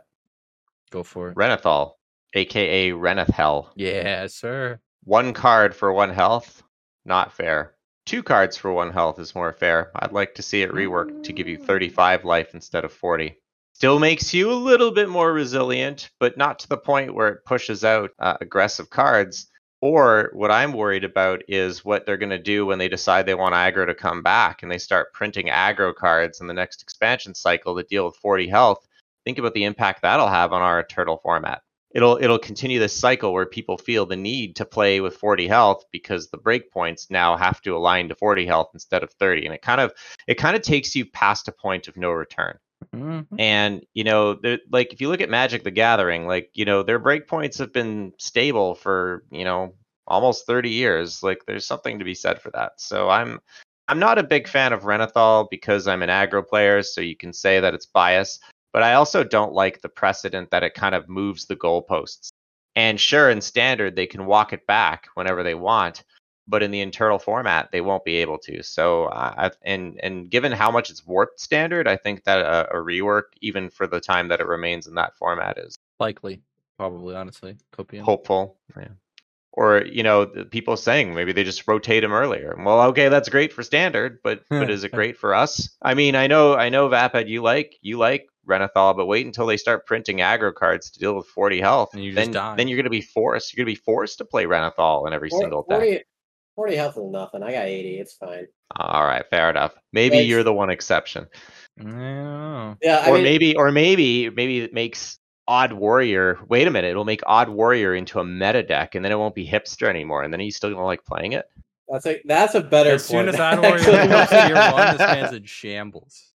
Go for it. Renethal, aka Renethel. Yeah, sir. One card for one health, not fair. Two cards for one health is more fair. I'd like to see it reworked to give you thirty-five life instead of forty. Still makes you a little bit more resilient, but not to the point where it pushes out uh, aggressive cards. Or what I'm worried about is what they're going to do when they decide they want aggro to come back and they start printing aggro cards in the next expansion cycle that deal with forty health. Think about the impact that'll have on our turtle format. It'll it'll continue this cycle where people feel the need to play with forty health because the breakpoints now have to align to forty health instead of thirty, and it kind of it kind of takes you past a point of no return. Mhm. And you know, they're- like if you look at Magic the Gathering, like you know, their breakpoints have been stable for you know almost thirty years. Like there's something to be said for that. So I'm I'm not a big fan of Renethal because I'm an aggro player, so you can say that it's biased. But I also don't like the precedent that it kind of moves the goalposts. And sure, in standard they can walk it back whenever they want, but in the internal format they won't be able to. So I and and given how much it's warped standard, I think that a, a rework, even for the time that it remains in that format, is Likely. Probably, honestly. Copium. hopeful. Yeah. Or you know, the people saying maybe they just rotate him earlier. Well, okay, that's great for standard, but but is it great for us? I mean, I know I know Vapid, you like you like Renethal, but wait until they start printing aggro cards to deal with forty health. And you then just die. then you're gonna be forced. You're gonna be forced to play Renethal in every For- single deck. forty, forty health is nothing. I got eighty. It's fine. All right, fair enough. Maybe Thanks. you're the one exception. I don't know. Yeah. I or mean, maybe or maybe maybe it makes Odd Warrior. Wait a minute, it'll make Odd Warrior into a meta deck, and then it won't be hipster anymore, and then you still gonna like playing it. that's a that's a better. As soon point, as Odd Warrior actually. comes to year one, this man's in shambles.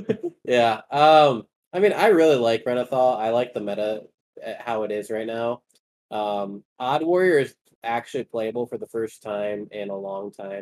Yeah. Um. I mean, I really like Renethal. I like the meta uh, how it is right now. Um. Odd Warrior is actually playable for the first time in a long time.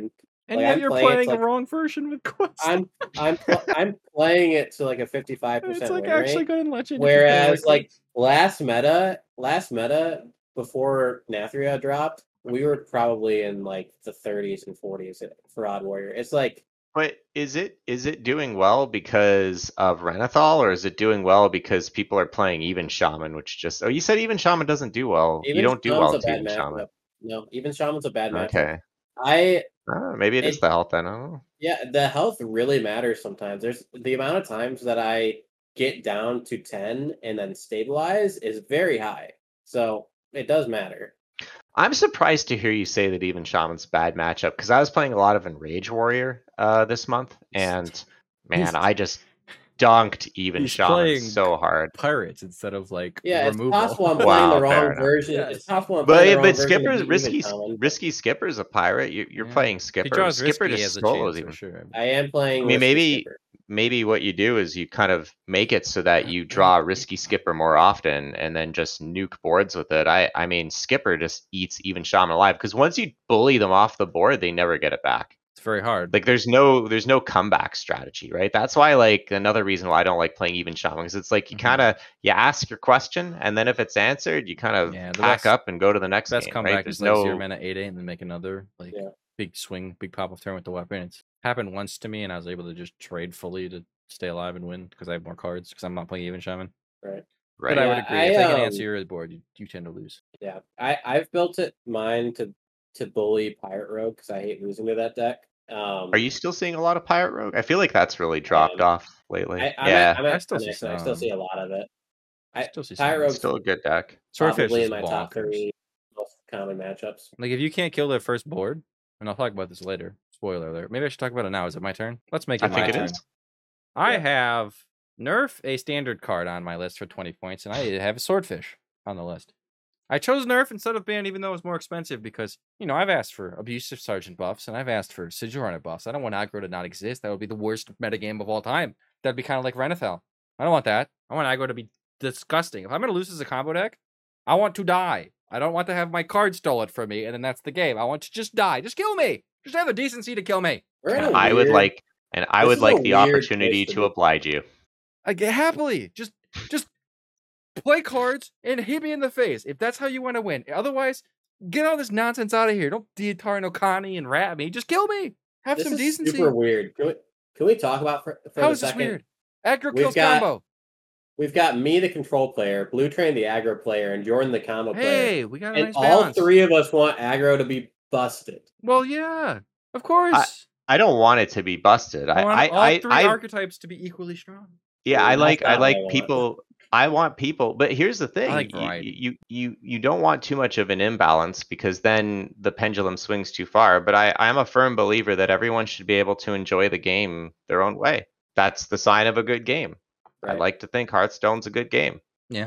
And Like, yet I'm you're playing it playing to, the like- wrong version with Quest. I'm I'm pl- I'm playing it to like a fifty-five it's percent like win actually rate. good in Legend. if you play Whereas like like this. last meta, last meta before Nathria dropped, we were probably in like the thirties and forties for Odd Warrior. It's like But is it is it doing well because of Renathal, or is it doing well because people are playing Even Shaman, which just oh you said Even Shaman doesn't do well. even You don't do Shaman's well a to bad Even Shaman. matchup. No, even Shaman's a bad matchup. Okay. I Ah, maybe it is It- the health then. I don't know. yeah, the health really matters sometimes. There's the amount of times that I get down to ten and then stabilize is very high. So it does matter. I'm surprised to hear you say that Even Shaman's a bad matchup because I was playing a lot of Enrage Warrior uh, this month, and man, He's- I just dunked Even he's Shaman playing so hard. Pirates instead of like Yeah, it's removal. possible I'm playing Wow, the fair wrong enough. version. Yes. It's possible I'm playing But the wrong but version Skipper's of risky. Even Shaman, but Risky Skipper's a pirate. You, you're Yeah. playing If he Skipper. draws Skipper risky, he just has a solos chance him. for sure. I am playing. I mean, Risky maybe- Skipper. Maybe what you do is you kind of make it so that you draw Risky Skipper more often and then just nuke boards with it. I, I mean, Skipper just eats Even Shaman alive because once you bully them off the board, they never get it back. It's very hard. Like there's no there's no comeback strategy, right? That's why like another reason why I don't like playing Even Shaman because it's like you Mhm. kind of you ask your question and then if it's answered, you kind of Yeah, the pack best- up and go to the next Best game. comeback Right? There's is like no zero mana eight eight and then make another like Yeah. big swing, big pop off turn with the weapon. It's happened once to me, and I was able to just trade fully to stay alive and win because I have more cards because I'm not playing Even Shaman. Right. right. But I would Yeah, agree I, if they can um, answer your board, you, you tend to lose. Yeah, I I've built it mine to to bully Pirate Rogue because I hate losing to that deck. Um, Are you still seeing a lot of Pirate Rogue? I feel like that's really dropped am. off lately. I, I'm yeah, at, I'm at I still see ten X, I still some. see a lot of it. I, Still see Pirate some. Rogue's still a good deck. Swordfish probably is in my top bonkers. three most common matchups. Like if you can't kill their first board, and I'll talk about this later. Spoiler alert. Maybe I should talk about it now. Is it my turn? Let's make it I think my it turn. is. I Yeah. have Nerf, a standard card on my list for twenty points, and I have a Swordfish on the list. I chose Nerf instead of Ban, even though it was more expensive, because, you know, I've asked for Abusive Sergeant buffs, and I've asked for Sigil Runner buffs. I don't want aggro to not exist. That would be the worst metagame of all time. That'd be kind of like Renathal. I don't want that. I want aggro to be disgusting. If I'm going to lose as a combo deck, I want to die. I don't want to have my card stolen from me, and then that's the game. I want to just die. Just kill me. Just have the decency to kill me. We're in a I would weird- like, and I This would is a like the weird opportunity place to to be. oblige you. I get happily. Just just play cards and hit me in the face if that's how you want to win. Otherwise, get all this nonsense out of here. Don't Dietar no Kani and rat me. Just kill me. Have This some is decency. super weird. Can we can we talk about for, for How a is this second? weird? Aggro We've kills got- combo. We've got me, the control player, Blue Train, the aggro player, and Jordan, the combo player. Hey, we got a And nice all balance. three of us want aggro to be busted. Well, yeah, of course. I don't want it to be busted. I, I want I, all I, three I archetypes to be equally strong. yeah, Yeah, I that's like, I not what like I want. people. I want people, but here's the thing: like you, variety. you, you, you don't want too much of an imbalance because then the pendulum swings too far. But I, I am a firm believer that everyone should be able to enjoy the game their own way. That's the sign of a good game. I Right. like to think Hearthstone's a good game.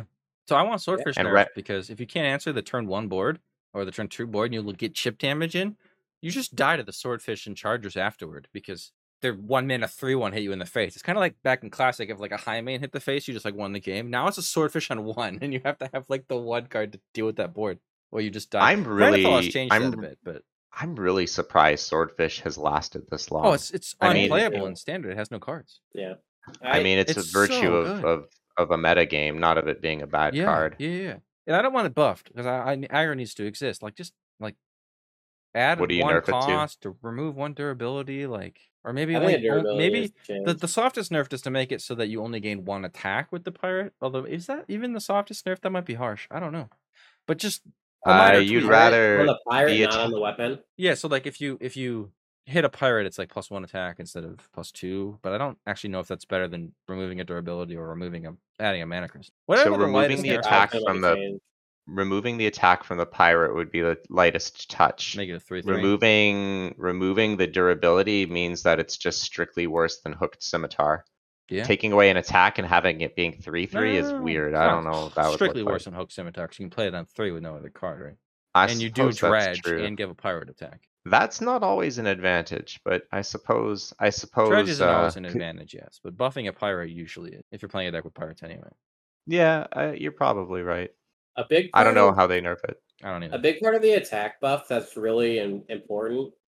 So I want Swordfish And nerfed re- because if you can't answer the turn one board or the turn two board and you get chip damage in, you just die to the Swordfish and Chargers afterward because they're one mana three one hit you in the face. It's kind of like back in Classic if like a high main hit the face, you just like won the game. Now it's a Swordfish on one, and you have to have like the one card to deal with that board, or you just die. I'm Renathal has really, changed I'm, that a bit, but I'm really surprised Swordfish has lasted this long. oh, it's it's I mean- unplayable in Standard. It has no cards. Yeah. I, mean, it's, it's a virtue so of, good. of of a meta game, not of it being a bad yeah, card. Yeah, yeah, yeah. And I don't want it buffed because I, I aggro needs to exist. Like just like add What do you one nerf it to? cost to remove one durability, like or maybe I only, think the durability maybe has changed. the, the softest nerf is to make it so that you only gain one attack with the pirate. Although is that even the softest nerf? That might be harsh. I don't know. But just a Uh, minor you'd tweak. rather on the pirate, the not atta- on the weapon. Yeah, so like if you if you hit a pirate, it's like plus one attack instead of plus two. But I don't actually know if that's better than removing a durability or removing a adding a mana crystal. Whatever the removing lightest the nerf attack is, from the- removing the attack from the pirate would be the lightest touch. make it a three three. Removing removing the durability means that it's just strictly worse than hooked scimitar. Yeah. Taking away an attack and having it being three three is No, weird. it's I not don't know what that would strictly look worse like. than Hook Scimitar because you can play it on three with no other card, right? I and you do suppose that's dredge true. and give a pirate attack. That's not always an advantage, but I suppose I suppose Dredge isn't uh, always an c- advantage, yes, but buffing a pirate usually is if you're playing a deck with pirates anyway. Yeah, uh, you're probably right. A big. I don't part know of- how they nerf it. I don't A even. big part of the attack buff that's really in, important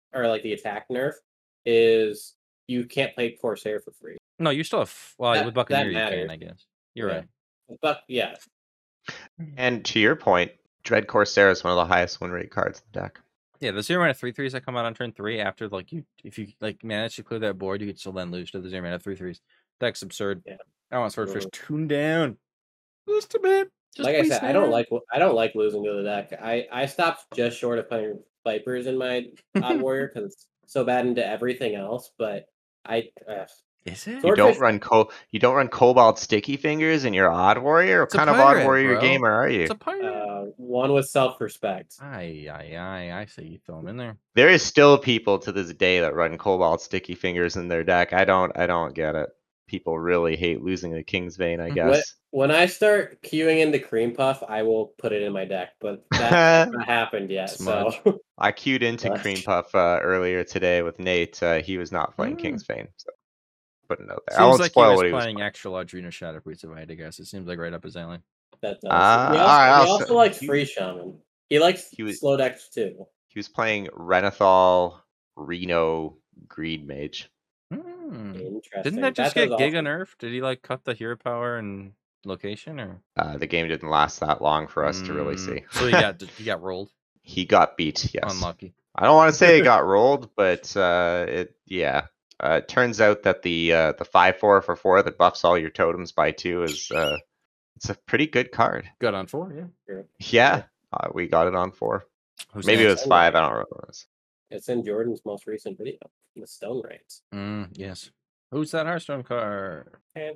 or like the attack nerf, is you can't play Corsair for free. No, you still have. Well, That- with Buccaneer, that you can, matters. I guess. You're Yeah. right. But yeah, And to your point, Dread Corsair is one of the highest win rate cards in the deck. Yeah, the zero mana three threes that come out on turn three after like you, if you like manage to clear that board, you can still then lose to the zero mana three threes. Deck's absurd. Yeah. I want Swordfish Mhm. tuned down. Lose to bit. Just like I please said, I don't now. like I don't like losing to the deck. I I stopped just short of playing Vipers in my Odd Warrior because it's so bad into everything else. But I uh, Is it? You Swordfish- don't run co- you don't run Cobalt Sticky Fingers in your Odd Warrior? What It's a kind of pirate, Odd Warrior bro. gamer are you? It's a pirate. uh, one with self respect. Aye, aye, aye. I say you throw him in there. There is still people to this day that run Cobalt Sticky Fingers in their deck. I don't I don't get it. People really hate losing a King's Vein, I When- guess. When I start queuing into Cream Puff, I will put it in my deck, but that's not happened yet. Smudge. So I queued into Gosh. Cream Puff uh, earlier today with Nate. Uh, he was not playing Mm. King's Vein, so putting it out there. I Seems won't like he spoil was what he was playing playing. extra large Reno Shadow Priest if I had to guess. It seems like right up his alley. that does. Ah, he also, alright, he I'll also say- likes he- Free Shaman. He likes he was- slow decks too. He was playing Renathal, Reno, Greed Mage. Hmm. Interesting. Didn't that just get does Giga also- nerfed? Did he like cut the hero power and location or Uh, the game didn't last that long for us to really Mm, see. So he got he got rolled. He got beat, yes. Unlucky. I don't want to say he got rolled, but uh, it yeah. Uh, it turns out that the uh, the five four for four that buffs all your totems by two is uh, it's a pretty good card. Got on four, yeah. Yeah, uh, we got it on four. Who's Maybe it next? was five. I don't remember what it was. It's in Jordan's most recent video, the Stone Reigns. Mm, yes. Who's that Hearthstone card?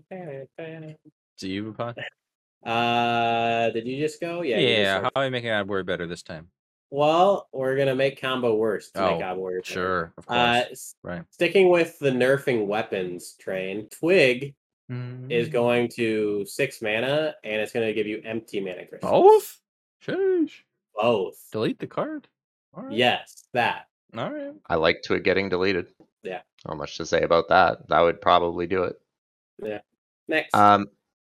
Do you, Pod? Uh, did you just go? Yeah. you just Yeah. went. How are you making Odd Warrior better this time? Well, we're gonna make combo worse to make Oh, Odd Warrior better. Sure, of course. Uh, s- right. sticking with the nerfing weapons train, Twig Mm. is going to six mana, and it's going to give you empty mana crystals. both. Sheesh. Both. Delete the card. All right. Yes, that. All right. I like to it getting deleted. Yeah. Not much to say about that. That would probably do it. Next. Um,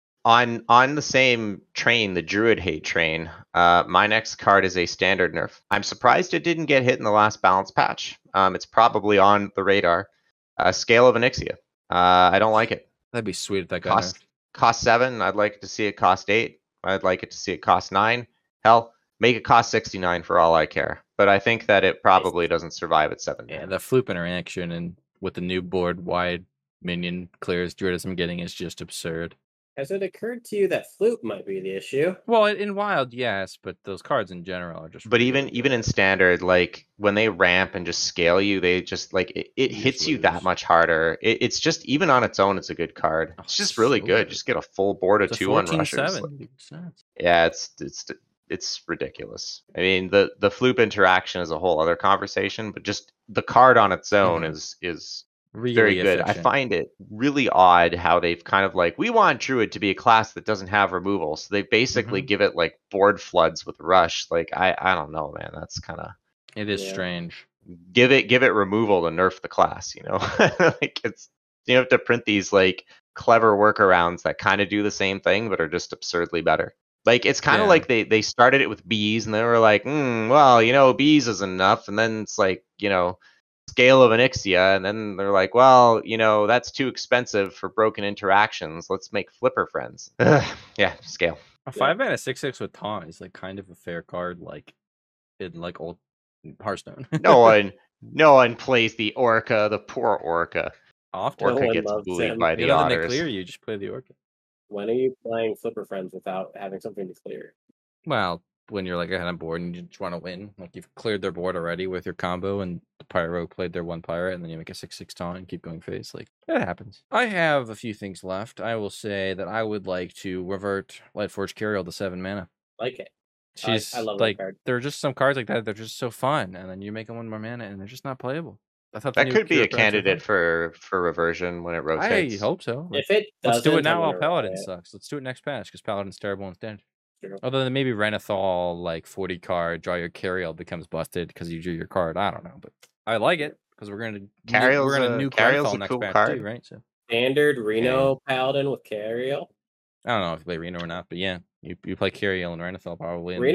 on on the same train, the Druid hate train. Uh, my next card is a standard nerf. I'm surprised it didn't get hit in the last balance patch. Um, it's probably on the radar. Uh, Scale of Onyxia. Uh, I don't like it. That'd be sweet if that got Cost nerfed. cost seven. I'd like to see it cost eight. I'd like it to see it cost nine. Hell, make it cost sixty-nine for all I care. But I think that it probably doesn't survive at seven. Yeah, the Floop interaction and with the new board wide minion clears Druidism getting is just absurd. Has it occurred to you that flute might be the issue? Well, in Wild, yes, but those cards in general are just. But really even good. even in standard, like when they ramp and just scale you, they just like it, it You hits just you lose. that much harder. It, it's just even on its own, it's a good card. Oh, It's just really so good. good. Just get a full board of It's a two on fourteen rushers. seven. Like, yeah, it's it's it's ridiculous. I mean, the the Floop interaction is a whole other conversation, but just the card on its own Mhm. is is Really very good. I efficient. find it really odd how they've kind of like, we want Druid to be a class that doesn't have removal. So they basically Mhm. give it like board floods with Rush. Like, I, I don't know, man. That's kind of, It is Yeah. strange. give it give it removal to nerf the class, you know? Like, it's, you have to print these like clever workarounds that kind of do the same thing, but are just absurdly better. Like, it's kind of Yeah. like they, they started it with bees and they were like, mm, well, you know, bees is enough. And then it's like, you know, Scale of Onyxia, and then they're like, well, you know, that's too expensive for broken interactions. Let's make flipper friends. Ugh, yeah, scale. A five mana six six with taunt is like kind of a fair card, like in like old Hearthstone. No one, no one plays the Orca, the poor Orca. Often. Orca one gets loves bullied him. by You the know, then they otters. clear you, just play the Orca. When are you playing Flipper Friends without having something to clear? Well, when you're like ahead on board and you just want to win, like you've cleared their board already with your combo, and the Pyro played their one pirate, and then you make a six six taunt and keep going face. Like it happens. I have a few things left. I will say that I would like to revert Lightforge Curiel to seven mana. Like it. I- She's I love that like card. there are just some cards like that. They're just so fun, and then you make them one more mana, and they're just not playable. I thought the That new could be Cure a Pirates were candidate fun. for for reversion when it I rotates. hope so. If it Let's do it doesn't, now I'm while gonna Paladin riot. sucks. Let's do it next patch because Paladin's terrible instead. True. Other than maybe Renathal, like forty card, draw your Cariel becomes busted because you drew your card. I don't know, but I like it because we're gonna Cariel's we're gonna a- nuke Cariel's Renathal a next cool patch card. too, right? So Standard Reno Paladin with Cariel. I don't know if you play Reno or not, but yeah, you you play Cariel and Renathal probably. and- Reno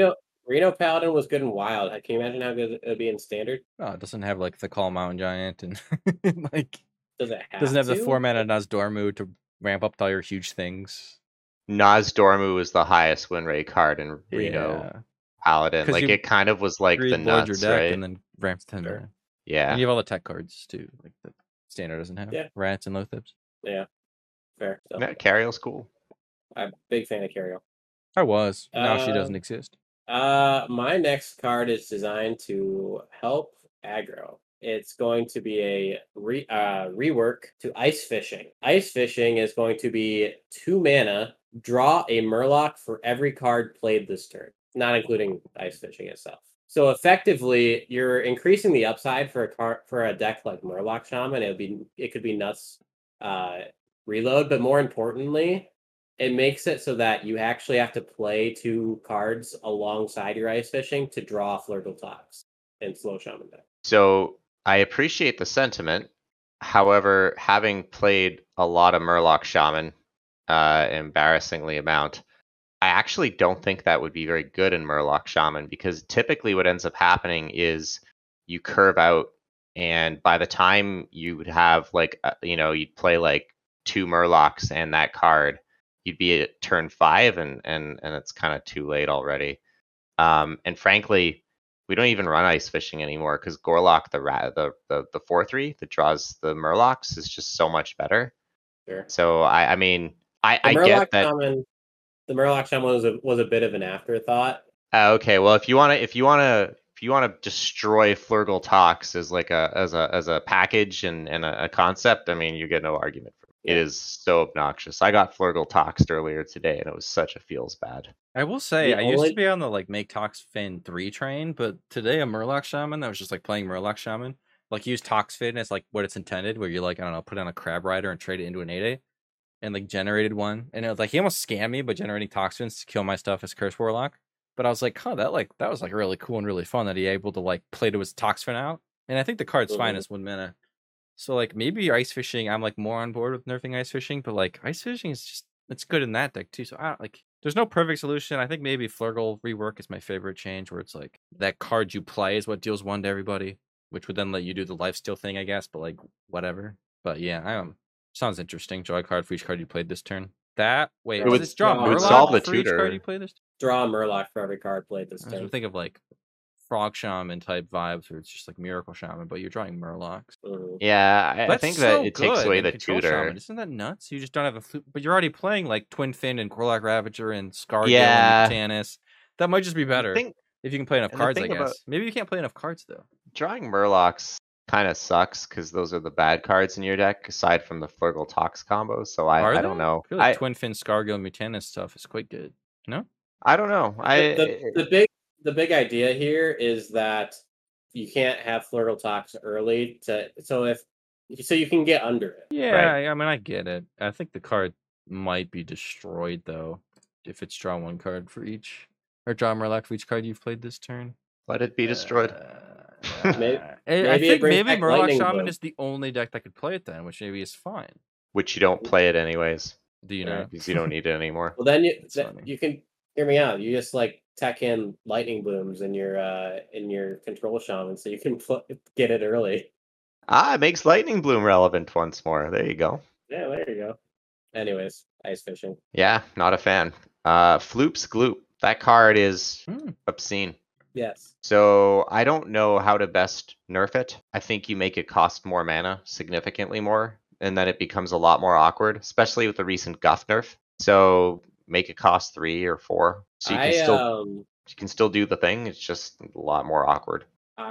Reno Paladin was good in Wild. Can you imagine how good it would be in Standard? Oh, it doesn't have like the Call Mountain Giant and like Does it have doesn't have to? the four mana Nozdormu to ramp up to all your huge things. Nozdormu was the highest win rate card in Reno Yeah. Paladin. 'Cause Like you it kind of was like the Reload your nuts, deck right? and then ramps ten Sure. mana. Yeah. And you have all the tech cards too, like the Standard doesn't have. Yeah. Rats and Lothips. Yeah, fair. So, Yeah, Cariel's cool. I'm a big fan of Cariel. I was. Now she doesn't Um, exist. Uh, my next card is designed to help aggro. It's going to be a re, uh, rework to Ice Fishing. Ice Fishing is going to be two mana, draw a Murloc for every card played this turn, not including Ice Fishing itself. So effectively, you're increasing the upside for a card for a deck like Murloc Shaman. It would be it could be nuts uh, reload, but more importantly, it makes it so that you actually have to play two cards alongside your Ice Fishing to draw Flurgle Tox in Slow Shaman deck. So I appreciate the sentiment. However, having played a lot of Murloc Shaman, uh, embarrassingly amount, I actually don't think that would be very good in Murloc Shaman because typically what ends up happening is you curve out, and by the time you would have like uh, you know you'd play like two Murlocs and that card, you'd be at turn five, and and and it's kind of too late already. Um, and frankly, we don't even run Ice Fishing anymore because Gorlock, the rat, the the the four three that draws the Murlocs, is just so much better. Sure. So I I mean I The I Murloc get that. Shaman, the Murloc Shaman was a, was a bit of an afterthought. Uh, okay, well if you want to if you want to if you want to destroy Flurgle Tox as like a as a as a package and and a, a concept, I mean you get no argument from it. It Yeah. is so obnoxious. I got Flurgle Toxed earlier today and it was such a feels bad. I will say, The I used only- to be on the like make Toxfin three train, but today a Murloc Shaman that was just like playing Murloc Shaman, like use Toxfin as like what it's intended, where you like I don't know, put on a Crab Rider and trade it into an eight eight, and like generated one, and it was like he almost scammed me by generating Toxfins to kill my stuff as Curse Warlock. But I was like, huh, that like that was like really cool and really fun that he able to like play to his Toxfin out, and I think the card's fine Mhm. as one mana. So like maybe Ice Fishing, I'm like more on board with nerfing Ice Fishing, but like Ice Fishing is just it's good in that deck too. So I don't like. There's no perfect solution. I think maybe Flurgle rework is my favorite change, where it's like that card you play is what deals one to everybody, which would then let you do the lifesteal thing, I guess. But like whatever. But yeah, I um sounds interesting. Draw a card for each card you played this turn. That wait, It does would- this draw it would Murloc solve the for each tutor. card you play this? Draw a Murloc for every card played this I was turn. think of like Frog Shaman type vibes, where it's just like Miracle Shaman, but you're drawing Murlocs. Mhm. Yeah, I, I That's think so that it takes good away in the Control tutor. Shaman. Isn't that nuts? You just don't have a flute, but you're already playing like Twin Fin and Gorlock Ravager and Scargill Yeah. and Tannis. That might just be better I think if you can play enough and the cards. I thing guess about- maybe you can't play enough cards though. drawing Murlocs kind of sucks because those are the bad cards in your deck, aside from the Flurgle Tox combo. So I, Are I they? don't know. I feel like I, Twin Fin, Scargill, and Mutanus stuff is quite good. No, I don't know. I the, the, the big the big idea here is that you can't have Flurgle Tox early to so if so you can get under it. yeah, Right. I, I mean I get it. I think the card might be destroyed though if it's draw one card for each, or draw Murloc for each card you've played this turn. let it be destroyed. Uh, Maybe- I- I maybe it think brings maybe back Murloc Lightning Shaman Bloom. is the only deck that could play it then, which maybe is fine. Which you don't play it anyways Do you Yeah. know? because you don't need it anymore. Well, then you That's th- funny. you can hear me out. You just like tech in Lightning Blooms in your uh in your Control Shaman, so you can pl- get it early. Ah, it makes Lightning Bloom relevant once more. There you go. Yeah, there you go. Anyways, Ice Fishing. Yeah, not a fan. Uh, Floop's Gloop. That card is Hmm. obscene. Yes. So I don't know how to best nerf it. I think you make it cost more mana, significantly more, and then it becomes a lot more awkward, especially with the recent Guff nerf. So make it cost three or four, so you can I still um you can still do the thing. It's just a lot more awkward.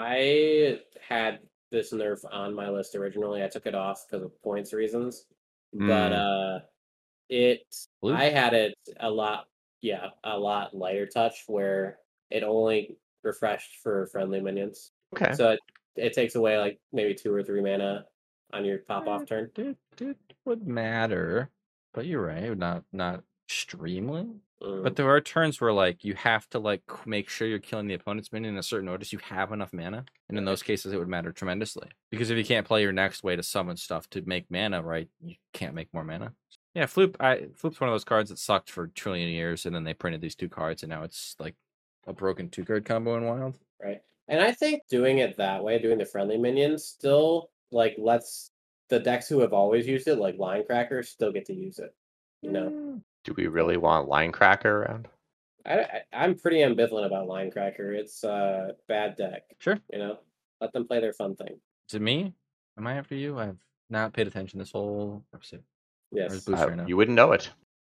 I had this nerf on my list originally. I took it off because of points reasons. But Mm. uh it Blue? I had it a lot yeah, a lot lighter touch where it only refreshed for friendly minions. Okay. So it, it takes away like maybe two or three mana on your pop off turn. It, it would matter, but you're right. Not not extremely. Mm. But there are turns where like you have to like c- make sure you're killing the opponent's minion in a certain order so you have enough mana. And in those cases, it would matter tremendously because if you can't play your next way to summon stuff to make mana, right, you can't make more mana. Yeah, Floop. I Floop's one of those cards that sucked for a trillion years, and then they printed these two cards, and now it's like a broken two card combo in Wild. Right. And I think doing it that way, doing the friendly minions, still like lets the decks who have always used it, like Line Cracker, still get to use it. You know, Do we really want Line Cracker around? I, I I'm pretty ambivalent about Line Cracker. It's a bad deck. Sure. You know, let them play their fun thing. Is it me? Am I after you? I've not paid attention this whole episode. Where's Yes. Boost Uh, right now? you wouldn't know it.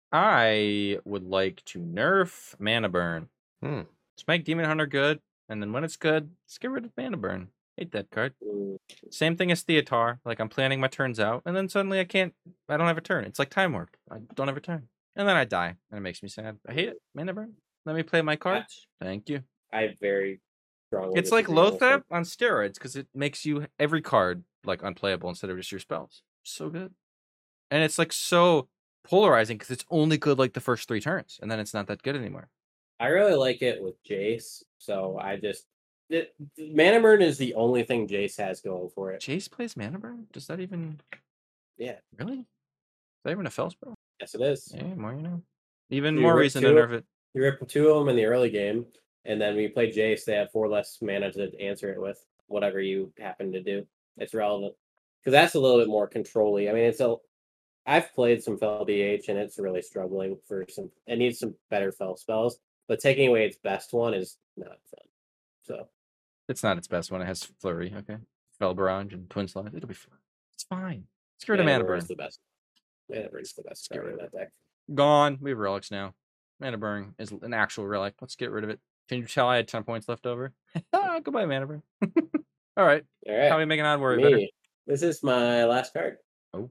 I would like to nerf Mana Burn. Hmm. Let's make Demon Hunter good, and then when it's good, let's get rid of Mana Burn. Hate that card. Mm, Same thing as Theatar. Like I'm planning my turns out, and then suddenly I can't. I don't have a turn. It's like Time Warp. I don't have a turn, and then I die, and it makes me sad. I hate it. Mana Burn. Let me play my cards. Thank you. I very strongly. It's like disagree on this one. Lothep on steroids because it makes you every card like unplayable instead of just your spells. So good, and it's like so polarizing because it's only good like the first three turns, and then it's not that good anymore. I really like it with Jace, so I just it, Mana Burn is the only thing Jace has going for it. Jace plays Mana Burn. Does that even? Yeah. Really? Is that even a fell spell? Yes, it is. Yeah, more you know. Even You more rip reason to two- nerf it. You rip two of them in the early game, and then when you play Jace, they have four less mana to answer it with, whatever you happen to do. It's relevant because that's a little bit more controlly. I mean, it's a. I've played some Fel D H, and it's really struggling for some. It needs some better Fel spells, but taking away its best one is not fun. So It's not its best one. It has Flurry. Okay. Fell Barrage and Twin Slide. It'll be fine. It's fine. Let's get rid of Mana Burn. is the best. Mana Burn is the best get card rid in of that deck. Gone. We have relics now. Mana Burn is an actual relic. Let's get rid of it. Can you tell I had ten points left over? ah, goodbye, Mana Burn. All right. All right. How are we making on worry Me. better? This is my last card. Oh.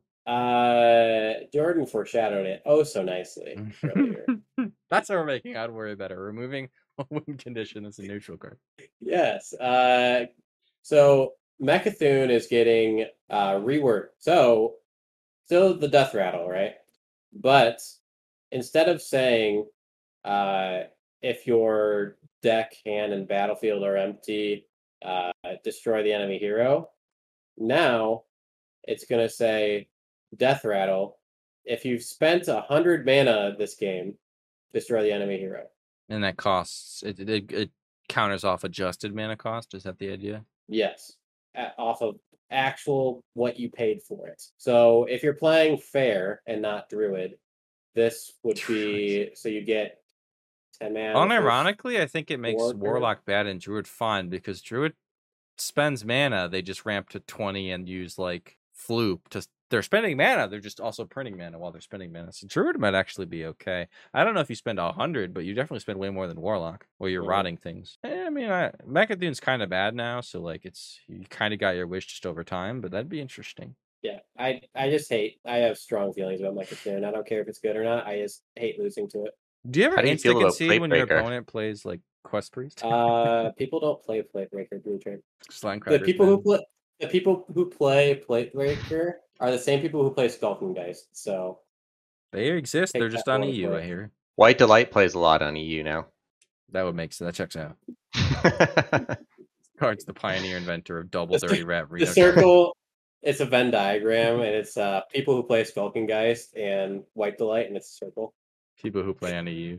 Uh, Jordan foreshadowed it oh so nicely earlier. That's how we're making on worry better. Removing a win condition as a neutral card. Yes. Uh, so Mechathune is getting uh reworked. So still the Death Rattle, right? But instead of saying uh if your deck, hand, and battlefield are empty, uh destroy the enemy hero. Now it's gonna say Death Rattle. If you've spent a hundred mana this game, destroy the enemy hero. And that costs it, it it counters off adjusted mana cost. Is that the idea? Yes, a- off of actual what you paid for it. So if you're playing fair and not Druid, this would be so you get ten mana. for- Unironically, I think it makes Warlock. Warlock bad and Druid fun because Druid spends mana. They just ramp to twenty and use like Floop to. They're spending mana. They're just also printing mana while they're spending mana. So Druid might actually be okay. I don't know if you spend a hundred, but you definitely spend way more than Warlock, or you're Mhm. rotting things. Eh, I mean, I, Mechadhune's kind of bad now, so like it's you kind of got your wish just over time. But that'd be interesting. Yeah, I I just hate. I have strong feelings about Mechathune. I don't care if it's good or not. I just hate losing to it. Do you ever How do you instant feel about concede when your Platebreaker? opponent plays like Quest Priest? Uh, people don't play Platebreaker Blue Train. Slime The Crackers, people man. who play the people who play Platebreaker are the same people who play Skulking Dice. So They exist. Take They're just that on one E U. for I it. hear White Delight plays a lot on E U now. that would make sense. That checks out. Card's the pioneer inventor of double The dirty rat the Reno. circle, it's a Venn diagram, and it's uh people who play Skulking Geist and White Delight, and it's a circle. People who play on E U.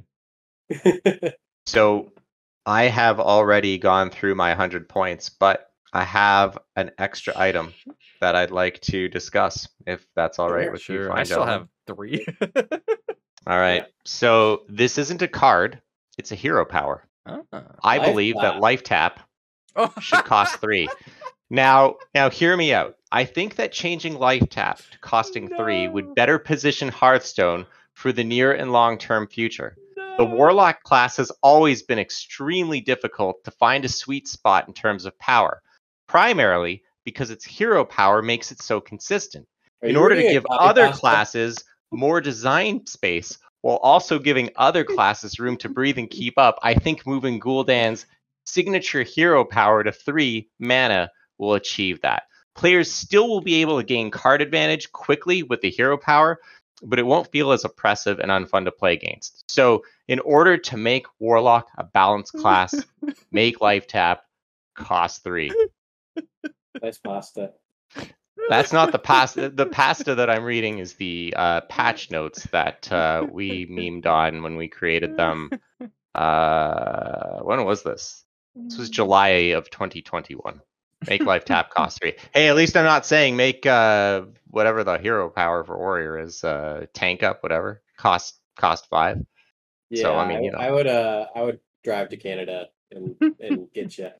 So I have already gone through my one hundred points, but I have an extra item that I'd like to discuss, if that's all right Sure, with you. Sure, fine I still gentlemen. have three. All right. Yeah. So this isn't a card; it's a hero power. Ah. I Life believe that Tap. Life Tap Oh. should cost three. Now, now, hear me out. I think that changing Life Tap to costing three No. would better position Hearthstone for the near and long-term future. The Warlock class has always been extremely difficult to find a sweet spot in terms of power, primarily because its hero power makes it so consistent. Are In you order to reading a give copy other pasta? classes more design space while also giving other classes room to breathe and keep up, I think moving Gul'dan's signature hero power to three mana will achieve that. Players still will be able to gain card advantage quickly with the hero power, but it won't feel as oppressive and unfun to play against. So, in order to make Warlock a balanced class, make Life Tap cost three. Nice pasta. That's not the pasta. The pasta that I'm reading is the uh, patch notes that uh, we memed on when we created them Uh, when was this? This was July of twenty twenty-one. Make life tap cost three. Hey, at least I'm not saying make uh whatever the hero power for warrior is, uh tank up whatever cost cost five. Yeah, So I mean, you know, I would uh I would drive to Canada and and get you.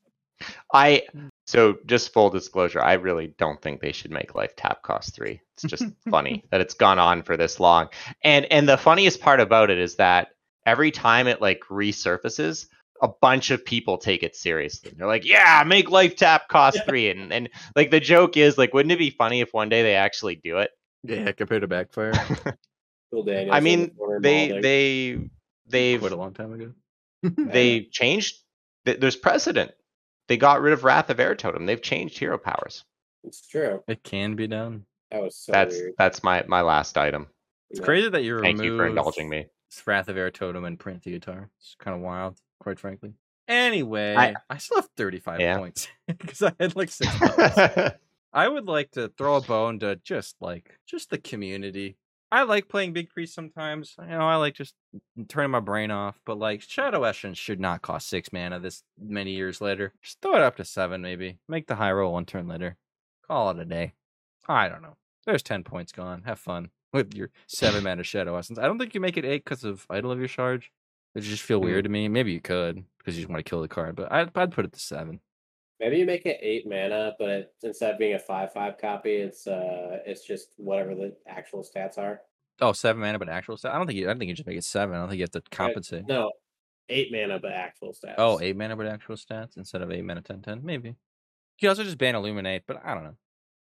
I so just full disclosure, I really don't think they should make life tap cost three. It's just funny that it's gone on for this long. And and the funniest part about it is that every time it like resurfaces, a bunch of people take it seriously. They're like, "Yeah, make life tap cost three." And and like the joke is like, wouldn't it be funny if one day they actually do it? Yeah, compared to backfire. Phil Daniels I in mean, the corner they mauling. they they've Quite a long time ago. they changed. th- There's precedent. They got rid of Wrath of Air Totem. They've changed hero powers. It's true. It can be done. That was so That's weird. that's my my last item. It's Yeah. crazy that you Thank remove you for indulging me. Wrath of Air Totem and print the guitar. It's kind of wild, quite frankly. Anyway, I- I, still have thirty-five Yeah. points because I had like six bucks. I would like to throw a bone to just like just the community. I like playing Big Priest sometimes. You know, I like just turning my brain off. But like Shadow Essence should not cost six mana this many years later. Just throw it up to seven, maybe. Make the high roll one turn later. Call it a day. I don't know. There's ten points gone. Have fun with your seven mana Shadow Essence. I don't think you make it eight because of Idol of your Charge. It just feel Hmm. weird to me. Maybe you could because you just want to kill the card. But I'd, I'd put it to seven. Maybe you make it eight mana, but it, instead of being a five five copy, it's uh it's just whatever the actual stats are. Oh, seven mana, but actual stat. I don't think you. I think you just make it seven. I don't think you have to compensate. No, eight mana, but actual stats. Oh, eight mana but actual stats instead of eight mana ten ten. Maybe. You can also just ban Illuminate, but I don't know.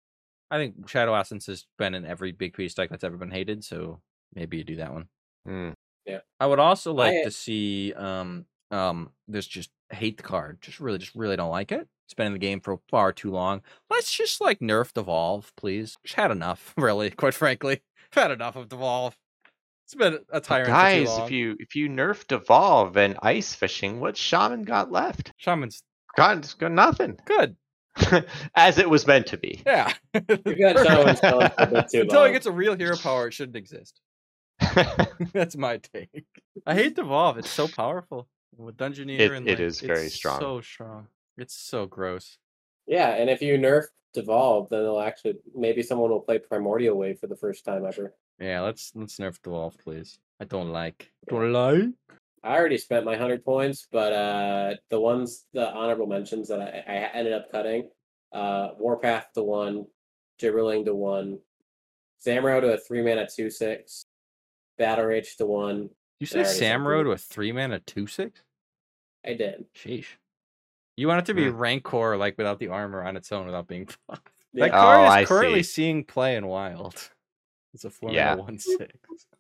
I think Shadow Essence has been in every Big Priest deck that's ever been hated, so maybe you do that one. Hmm. I would also like I- to see um um this just hate the card. Just really, just really don't like it. It's been in the game for far too long. Let's just like nerf Devolve, please. Just had enough, really, quite frankly. I've had enough of Devolve. It's been a tyrant for too Guys, long. if you if you nerf Devolve and ice fishing, what Shaman got left? Shaman's Got, got nothing. good. As it was meant to be. Yeah. You've got Shaman selling for a bit too Until he long. gets a real hero power, it shouldn't exist. That's my take. I hate Devolve. It's so powerful. With Dungeoneer It- and it like, is very it's strong. So strong. It's so gross. Yeah, and if you nerf Devolve, then they'll actually maybe someone will play Primordial Wave for the first time ever. Yeah, let's let's nerf Devolve, please. I don't like. Don't like. I already spent my hundred points, but uh, the ones, the honorable mentions that I, I ended up cutting, uh, Warpath to one, Gibberling to one, Zamro to a three mana two six, Battle Rage to one. You say already said Samro three. to a three mana two six? I did. Sheesh. You want it to be Hmm. Rancor like without the armor on its own without being fucked. Yeah. That card Oh, is I currently see. seeing play in Wild. It's a four Yeah. mana one six.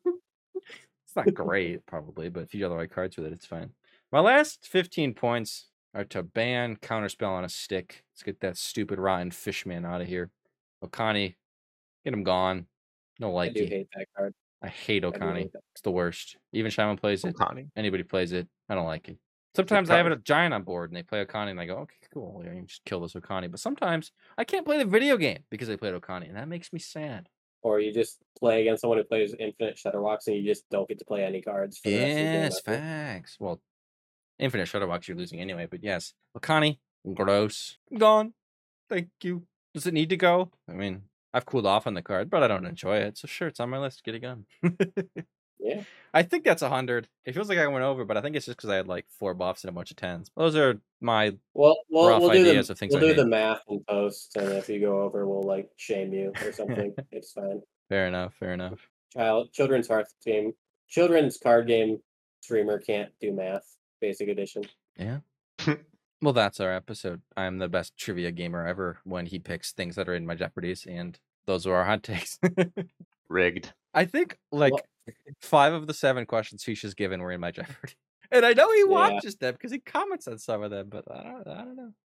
It's not great, probably, but if you got the right cards with it, it's fine. My last fifteen points are to ban Counterspell on a stick. Let's get that stupid rotten fishman out of here. Okani, get him gone. No I do likey. hate that card. I hate I do Okani. hate that. It's the worst. Even Shaman plays it. Okani. Anybody plays it. I don't like it. Sometimes I have card. a giant on board and they play Okani and I go, okay, cool. Yeah, you can just kill this Okani. But sometimes I can't play the video game because they played Okani, and that makes me sad. Or you just play against someone who plays Infinite Shutterwalks and you just don't get to play any cards for the rest of the game. Yes, after. facts. Well, Infinite Shutterbox, you're losing anyway, but yes. Okani, gross. Gone. Thank you. Does it need to go? I mean, I've cooled off on the card, but I don't enjoy it. So sure, it's on my list. Get it gone. Yeah. I think that's a hundred. It feels like I went over, but I think it's just because I had like four buffs and a bunch of tens. Those are my Well, we'll, rough we'll do ideas the of things we'll I do the hate. math in post, and if you go over, we'll like shame you or something. It's fine. fair enough. Fair enough. Child, children's hearth game, children's card game streamer can't do math. Basic edition. Yeah. Well, that's our episode. I'm the best trivia gamer ever when he picks things that are in my Jeopardies, and those are our hot takes. Rigged. I think like Well- five of the seven questions Fish has given were in my Jeopardy, and I know he Yeah. watches them because he comments on some of them, but I don't. I don't know.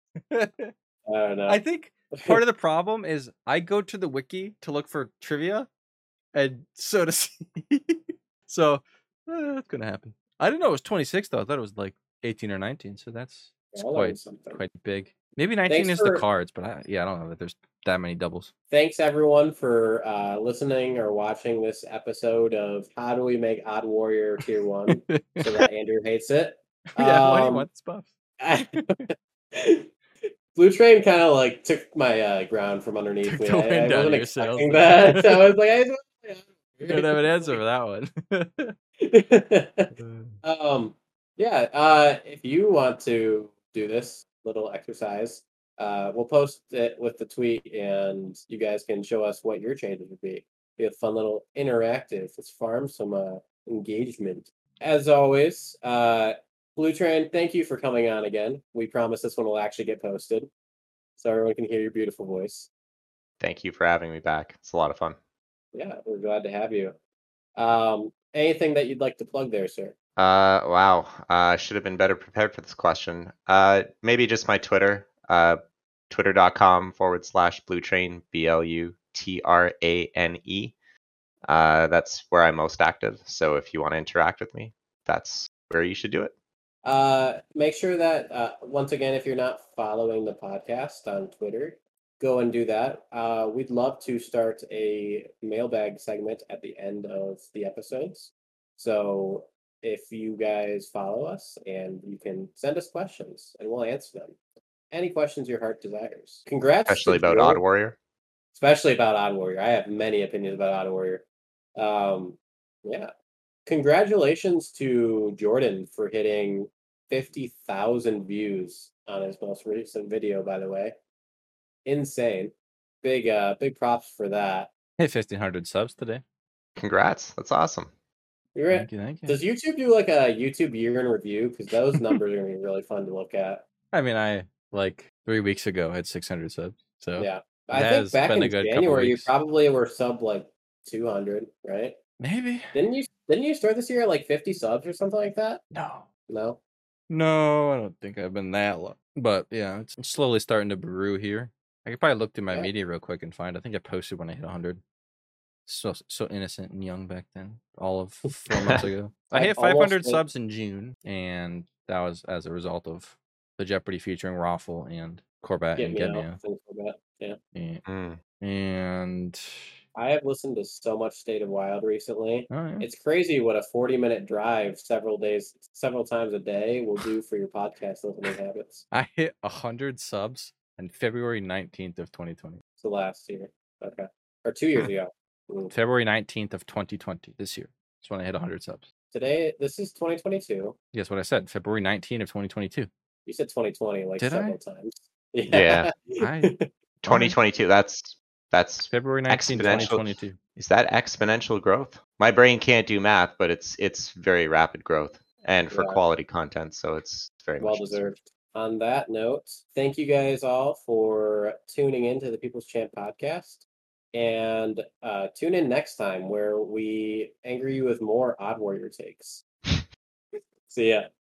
I don't know. I think part of the problem is I go to the wiki to look for trivia, and so does he. So uh, that's gonna happen. I didn't know it was twenty-six though. I thought it was like eighteen or nineteen. So that's it's I'll learn quite something. quite big. Maybe nineteen Thanks is for- the cards, but I, yeah, I don't know that there's that many doubles. Thanks everyone for uh, listening or watching this episode of How Do We Make Odd Warrior Tier One so that Andrew hates it. Yeah, why do you Um, want this buff? Blue Train kind of like took my uh, ground from underneath Took me. the I, wind I out of wasn't your sails expecting there. that. So I was like, I just You don't have an answer for that one. um, yeah. Uh, if you want to do this little exercise, uh, we'll post it with the tweet, and you guys can show us what your changes would be. Be a fun little interactive. Let's farm some uh, engagement. As always, uh, Blue Train, thank you for coming on again. We promise this one will actually get posted, so everyone can hear your beautiful voice. Thank you for having me back. It's a lot of fun. Yeah, we're glad to have you. Um, anything that you'd like to plug there, sir? Uh, wow. I uh, should have been better prepared for this question. Uh, maybe just my Twitter. Uh, twitter.com forward slash blue train, B L U T R A N E. Uh, that's where I'm most active. So if you want to interact with me, that's where you should do it. Uh, make sure that, uh, once again, if you're not following the podcast on Twitter, go and do that. Uh, we'd love to start a mailbag segment at the end of the episodes. So if you guys follow us, and you can send us questions and we'll answer them. Any questions your heart desires. Congrats. Especially to about Jordan, Odd Warrior. Especially about Odd Warrior. I have many opinions about Odd Warrior. Um, yeah. Congratulations to Jordan for hitting fifty thousand views on his most recent video, by the way. Insane. Big uh big props for that. Hey, fifteen hundred subs today. Congrats. That's awesome. You're Thank you, thank you. Does YouTube do like a YouTube year in review? Because those numbers are gonna be really fun to look at. I mean, I like three weeks ago had six hundred subs. So Yeah. it I think has back been in a good couple January you weeks. probably were sub like two hundred, right? Maybe. Didn't you didn't you start this year at like fifty subs or something like that? No. No. No, I don't think I've been that low. But yeah, it's slowly starting to brew here. I could probably look through my Yeah. media real quick and find. I think I posted when I hit one hundred. So so innocent and young back then. All of four months ago. I I've hit almost five hundred hit- subs in June, and that was as a result of the Jeopardy featuring Raffle and Corbat Get and me Get Me out. Out. Things like that. Yeah. And, Mm. and I have listened to so much State of Wild recently. oh yeah. It's crazy what a forty minute drive several days, several times a day will do for your podcast listening habits. I hit one hundred subs on February nineteenth of twenty twenty. It's the last year. Okay. Or two years Hmm. ago. Mm. February nineteenth of twenty twenty, this year. That's when I hit one hundred subs. Today, this is twenty twenty-two. Guess what I said? February nineteenth of twenty twenty-two. You said twenty twenty like Did I? several times. Yeah. I twenty twenty-two. That's that's February nineteenth, twenty twenty-two. Is that exponential growth? My brain can't do math, but it's it's very rapid growth and for Yeah. quality content, so it's very Well much deserved. On that note, thank you guys all for tuning in to the People's Champ podcast. And uh, tune in next time where we anger you with more Odd Warrior takes. See ya.